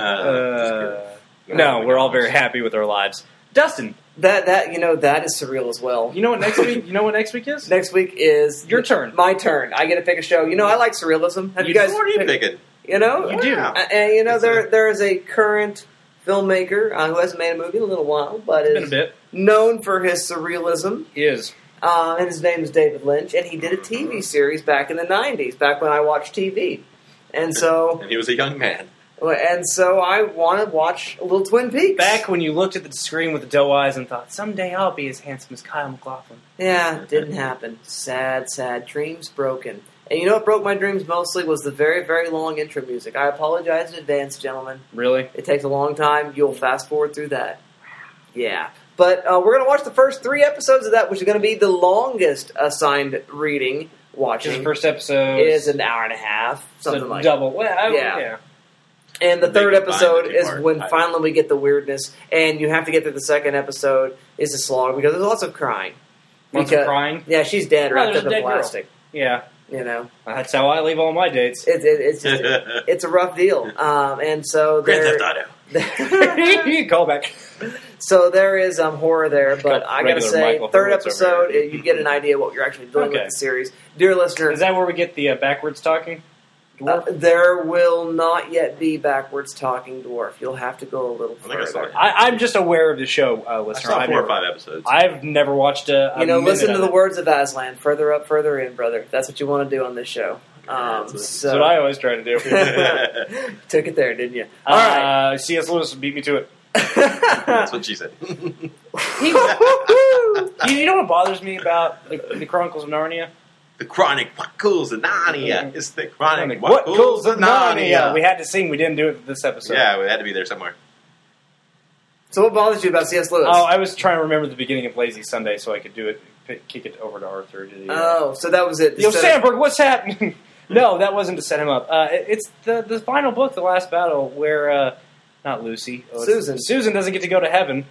Uh, no, we're all very happy with our lives. Dustin, That that you know that is surreal as well. you know what next week? You know what next week is? Next week is Your turn. My turn. I get to pick a show. You know, I like surrealism. Have you, You guys? what are you picked- picking? You know, You do. Wow. Uh, and you know It's there a- there is a current filmmaker uh, who hasn't made a movie in a little while, but It's been a is bit. known for his surrealism. He is. Uh, and his name is David Lynch, and he did a T V series back in the nineties, back when I watched T V. And so, And he was a young man. and so I want to watch a little Twin Peaks. Back when you looked at the screen with the doe eyes and thought, someday I'll be as handsome as Kyle MacLachlan. Yeah, didn't happen. Sad, sad. Dreams broken. And you know what broke my dreams mostly was the very, very long intro music. I apologize in advance, gentlemen. Really? It takes a long time. You'll fast forward through that. Yeah. But uh, we're going to watch the first three episodes of that, which is going to be the longest assigned reading watching. Just the first episode is an hour and a half, something so like double. Well, I, Yeah. yeah. And the They third combine episode the two is part when title. finally we get the weirdness, and you have to get through the second episode is the slaughter because there's lots of crying. Lots Because- of crying. Yeah, she's dead Oh, wrapped there's up a in dead girl. plastic. Yeah. You know, That's how I leave all my dates. it, it, it's just, it's a rough deal. Um, and so Grand there, Theft Auto. Call back. so there is um, horror there, but I gotta regular say, Michael third Hurwitz episode, over here. you get an idea what you're actually doing Okay. with the series. Dear listener, Is that where we get the uh, backwards talking? uh, Dwarf? there will not yet be backwards talking dwarf. You'll have to go a little I think I saw further. it. I, I'm just aware of the show, uh, I listener. saw I've four never, or five episodes. I've never watched a, a You know, minute listen to of the it. words of Aslan. Further up, further in, brother. That's what you want to do on this show. Um, That's That's so what I always try to do. took it there, didn't you? All right. Uh, C S. Lewis beat me to it. That's what she said. you, you know what bothers me about the, the Chronicles of Narnia? The Chronic Chronicles of Narnia. It's the Chronic What Chronicles of Narnia. We had to sing. We didn't do it this episode. Yeah, we had to be there somewhere. So what bothers you about C S. Lewis? Oh, I was trying to remember the beginning of Lazy Sunday so I could do it, pick, kick it over to Arthur. To the, uh, Oh, so that was it. Yo, Instead of- Sandberg, what's happening? No, that wasn't to set him up. Uh, it- it's the the final book, The Last Battle, where uh, not Lucy, oh, it's- Susan. Susan doesn't get to go to heaven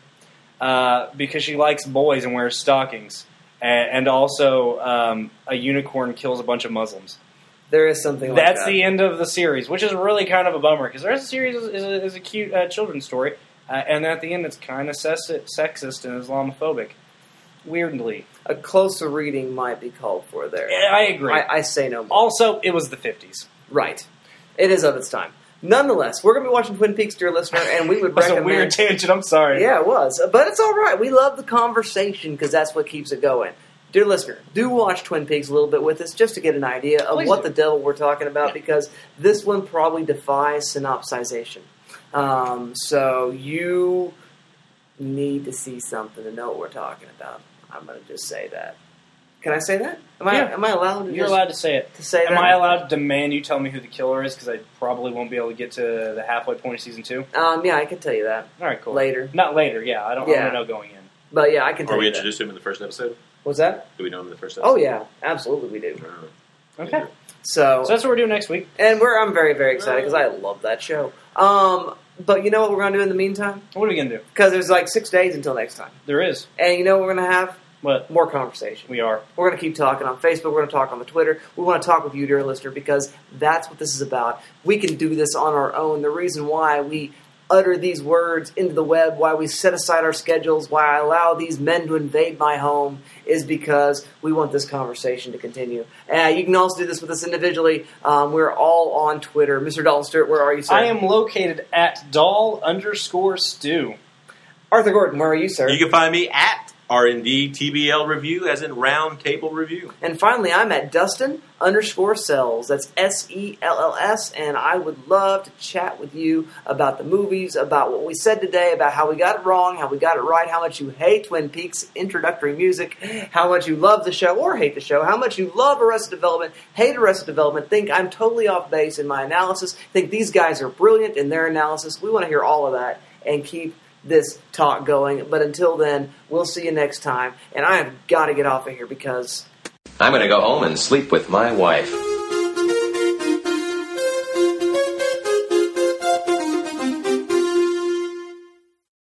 uh, because she likes boys and wears stockings, and, and also um, a unicorn kills a bunch of Muslims. There is something like That's that. the end of the series, which is really kind of a bummer because the rest of the series is, is, a, is a cute uh, children's story, uh, and at the end it's kind of sexist and Islamophobic. Weirdly, A closer reading might be called for there. I agree. I, I say no more. Also, it was the fifties. Right. It is of its time. Nonetheless, we're going to be watching Twin Peaks, dear listener, and we would That's recommend... a weird tangent. I'm sorry. Yeah, it was. But it's all right. We love the conversation because that's what keeps it going. Dear listener, do watch Twin Peaks a little bit with us just to get an idea of Please what do. the devil we're talking about because this one probably defies synopsization. Um, so you need to see something to know what we're talking about. I'm going to just say that. Can I say that? Am I, Yeah. am I allowed to You're just- allowed to say it. to say Am that? I allowed to demand you tell me who the killer is? Because I probably won't be able to get to the halfway point of season two. Um, yeah, I can tell you that All right, cool. later. Not later. Yeah, I don't. I Yeah. want to know going in. But yeah, I can tell Are we you that. introduced to him in the first episode? What's that? Do we know him in the first episode? Oh yeah, absolutely we do. Okay. So, So that's what we're doing next week. and we're I'm very very excited because I love that show. Um, but you know what we're gonna do in the meantime? What are we gonna do? Because there's like six days until next time, There is. and you know what we're gonna have? What? More conversation. We are. We're going to keep talking on Facebook. We're going to talk on the Twitter. We want to talk with you, dear listener, because that's what this is about. We can do this on our own. The reason why we utter these words into the web, why we set aside our schedules, why I allow these men to invade my home, is because we want this conversation to continue. Uh, you can also do this with us individually. Um, we're all on Twitter. Mister Dalton Stewart, where are you, sir? I am located at doll underscore stew. Arthur Gordon, where are you, sir? You can find me at R and D T B L Review, as in Round Table Review. And finally, I'm at Dustin underscore Sells. That's S E L L S. And I would love to chat with you about the movies, about what we said today, about how we got it wrong, how we got it right, how much you hate Twin Peaks introductory music, how much you love the show or hate the show, how much you love Arrested Development, hate Arrested Development, think I'm totally off base in my analysis, think these guys are brilliant in their analysis. We want to hear all of that and keep this talk going. But until then, we'll see you next time. And I have got to get off of here because I'm going to go home and sleep with my wife.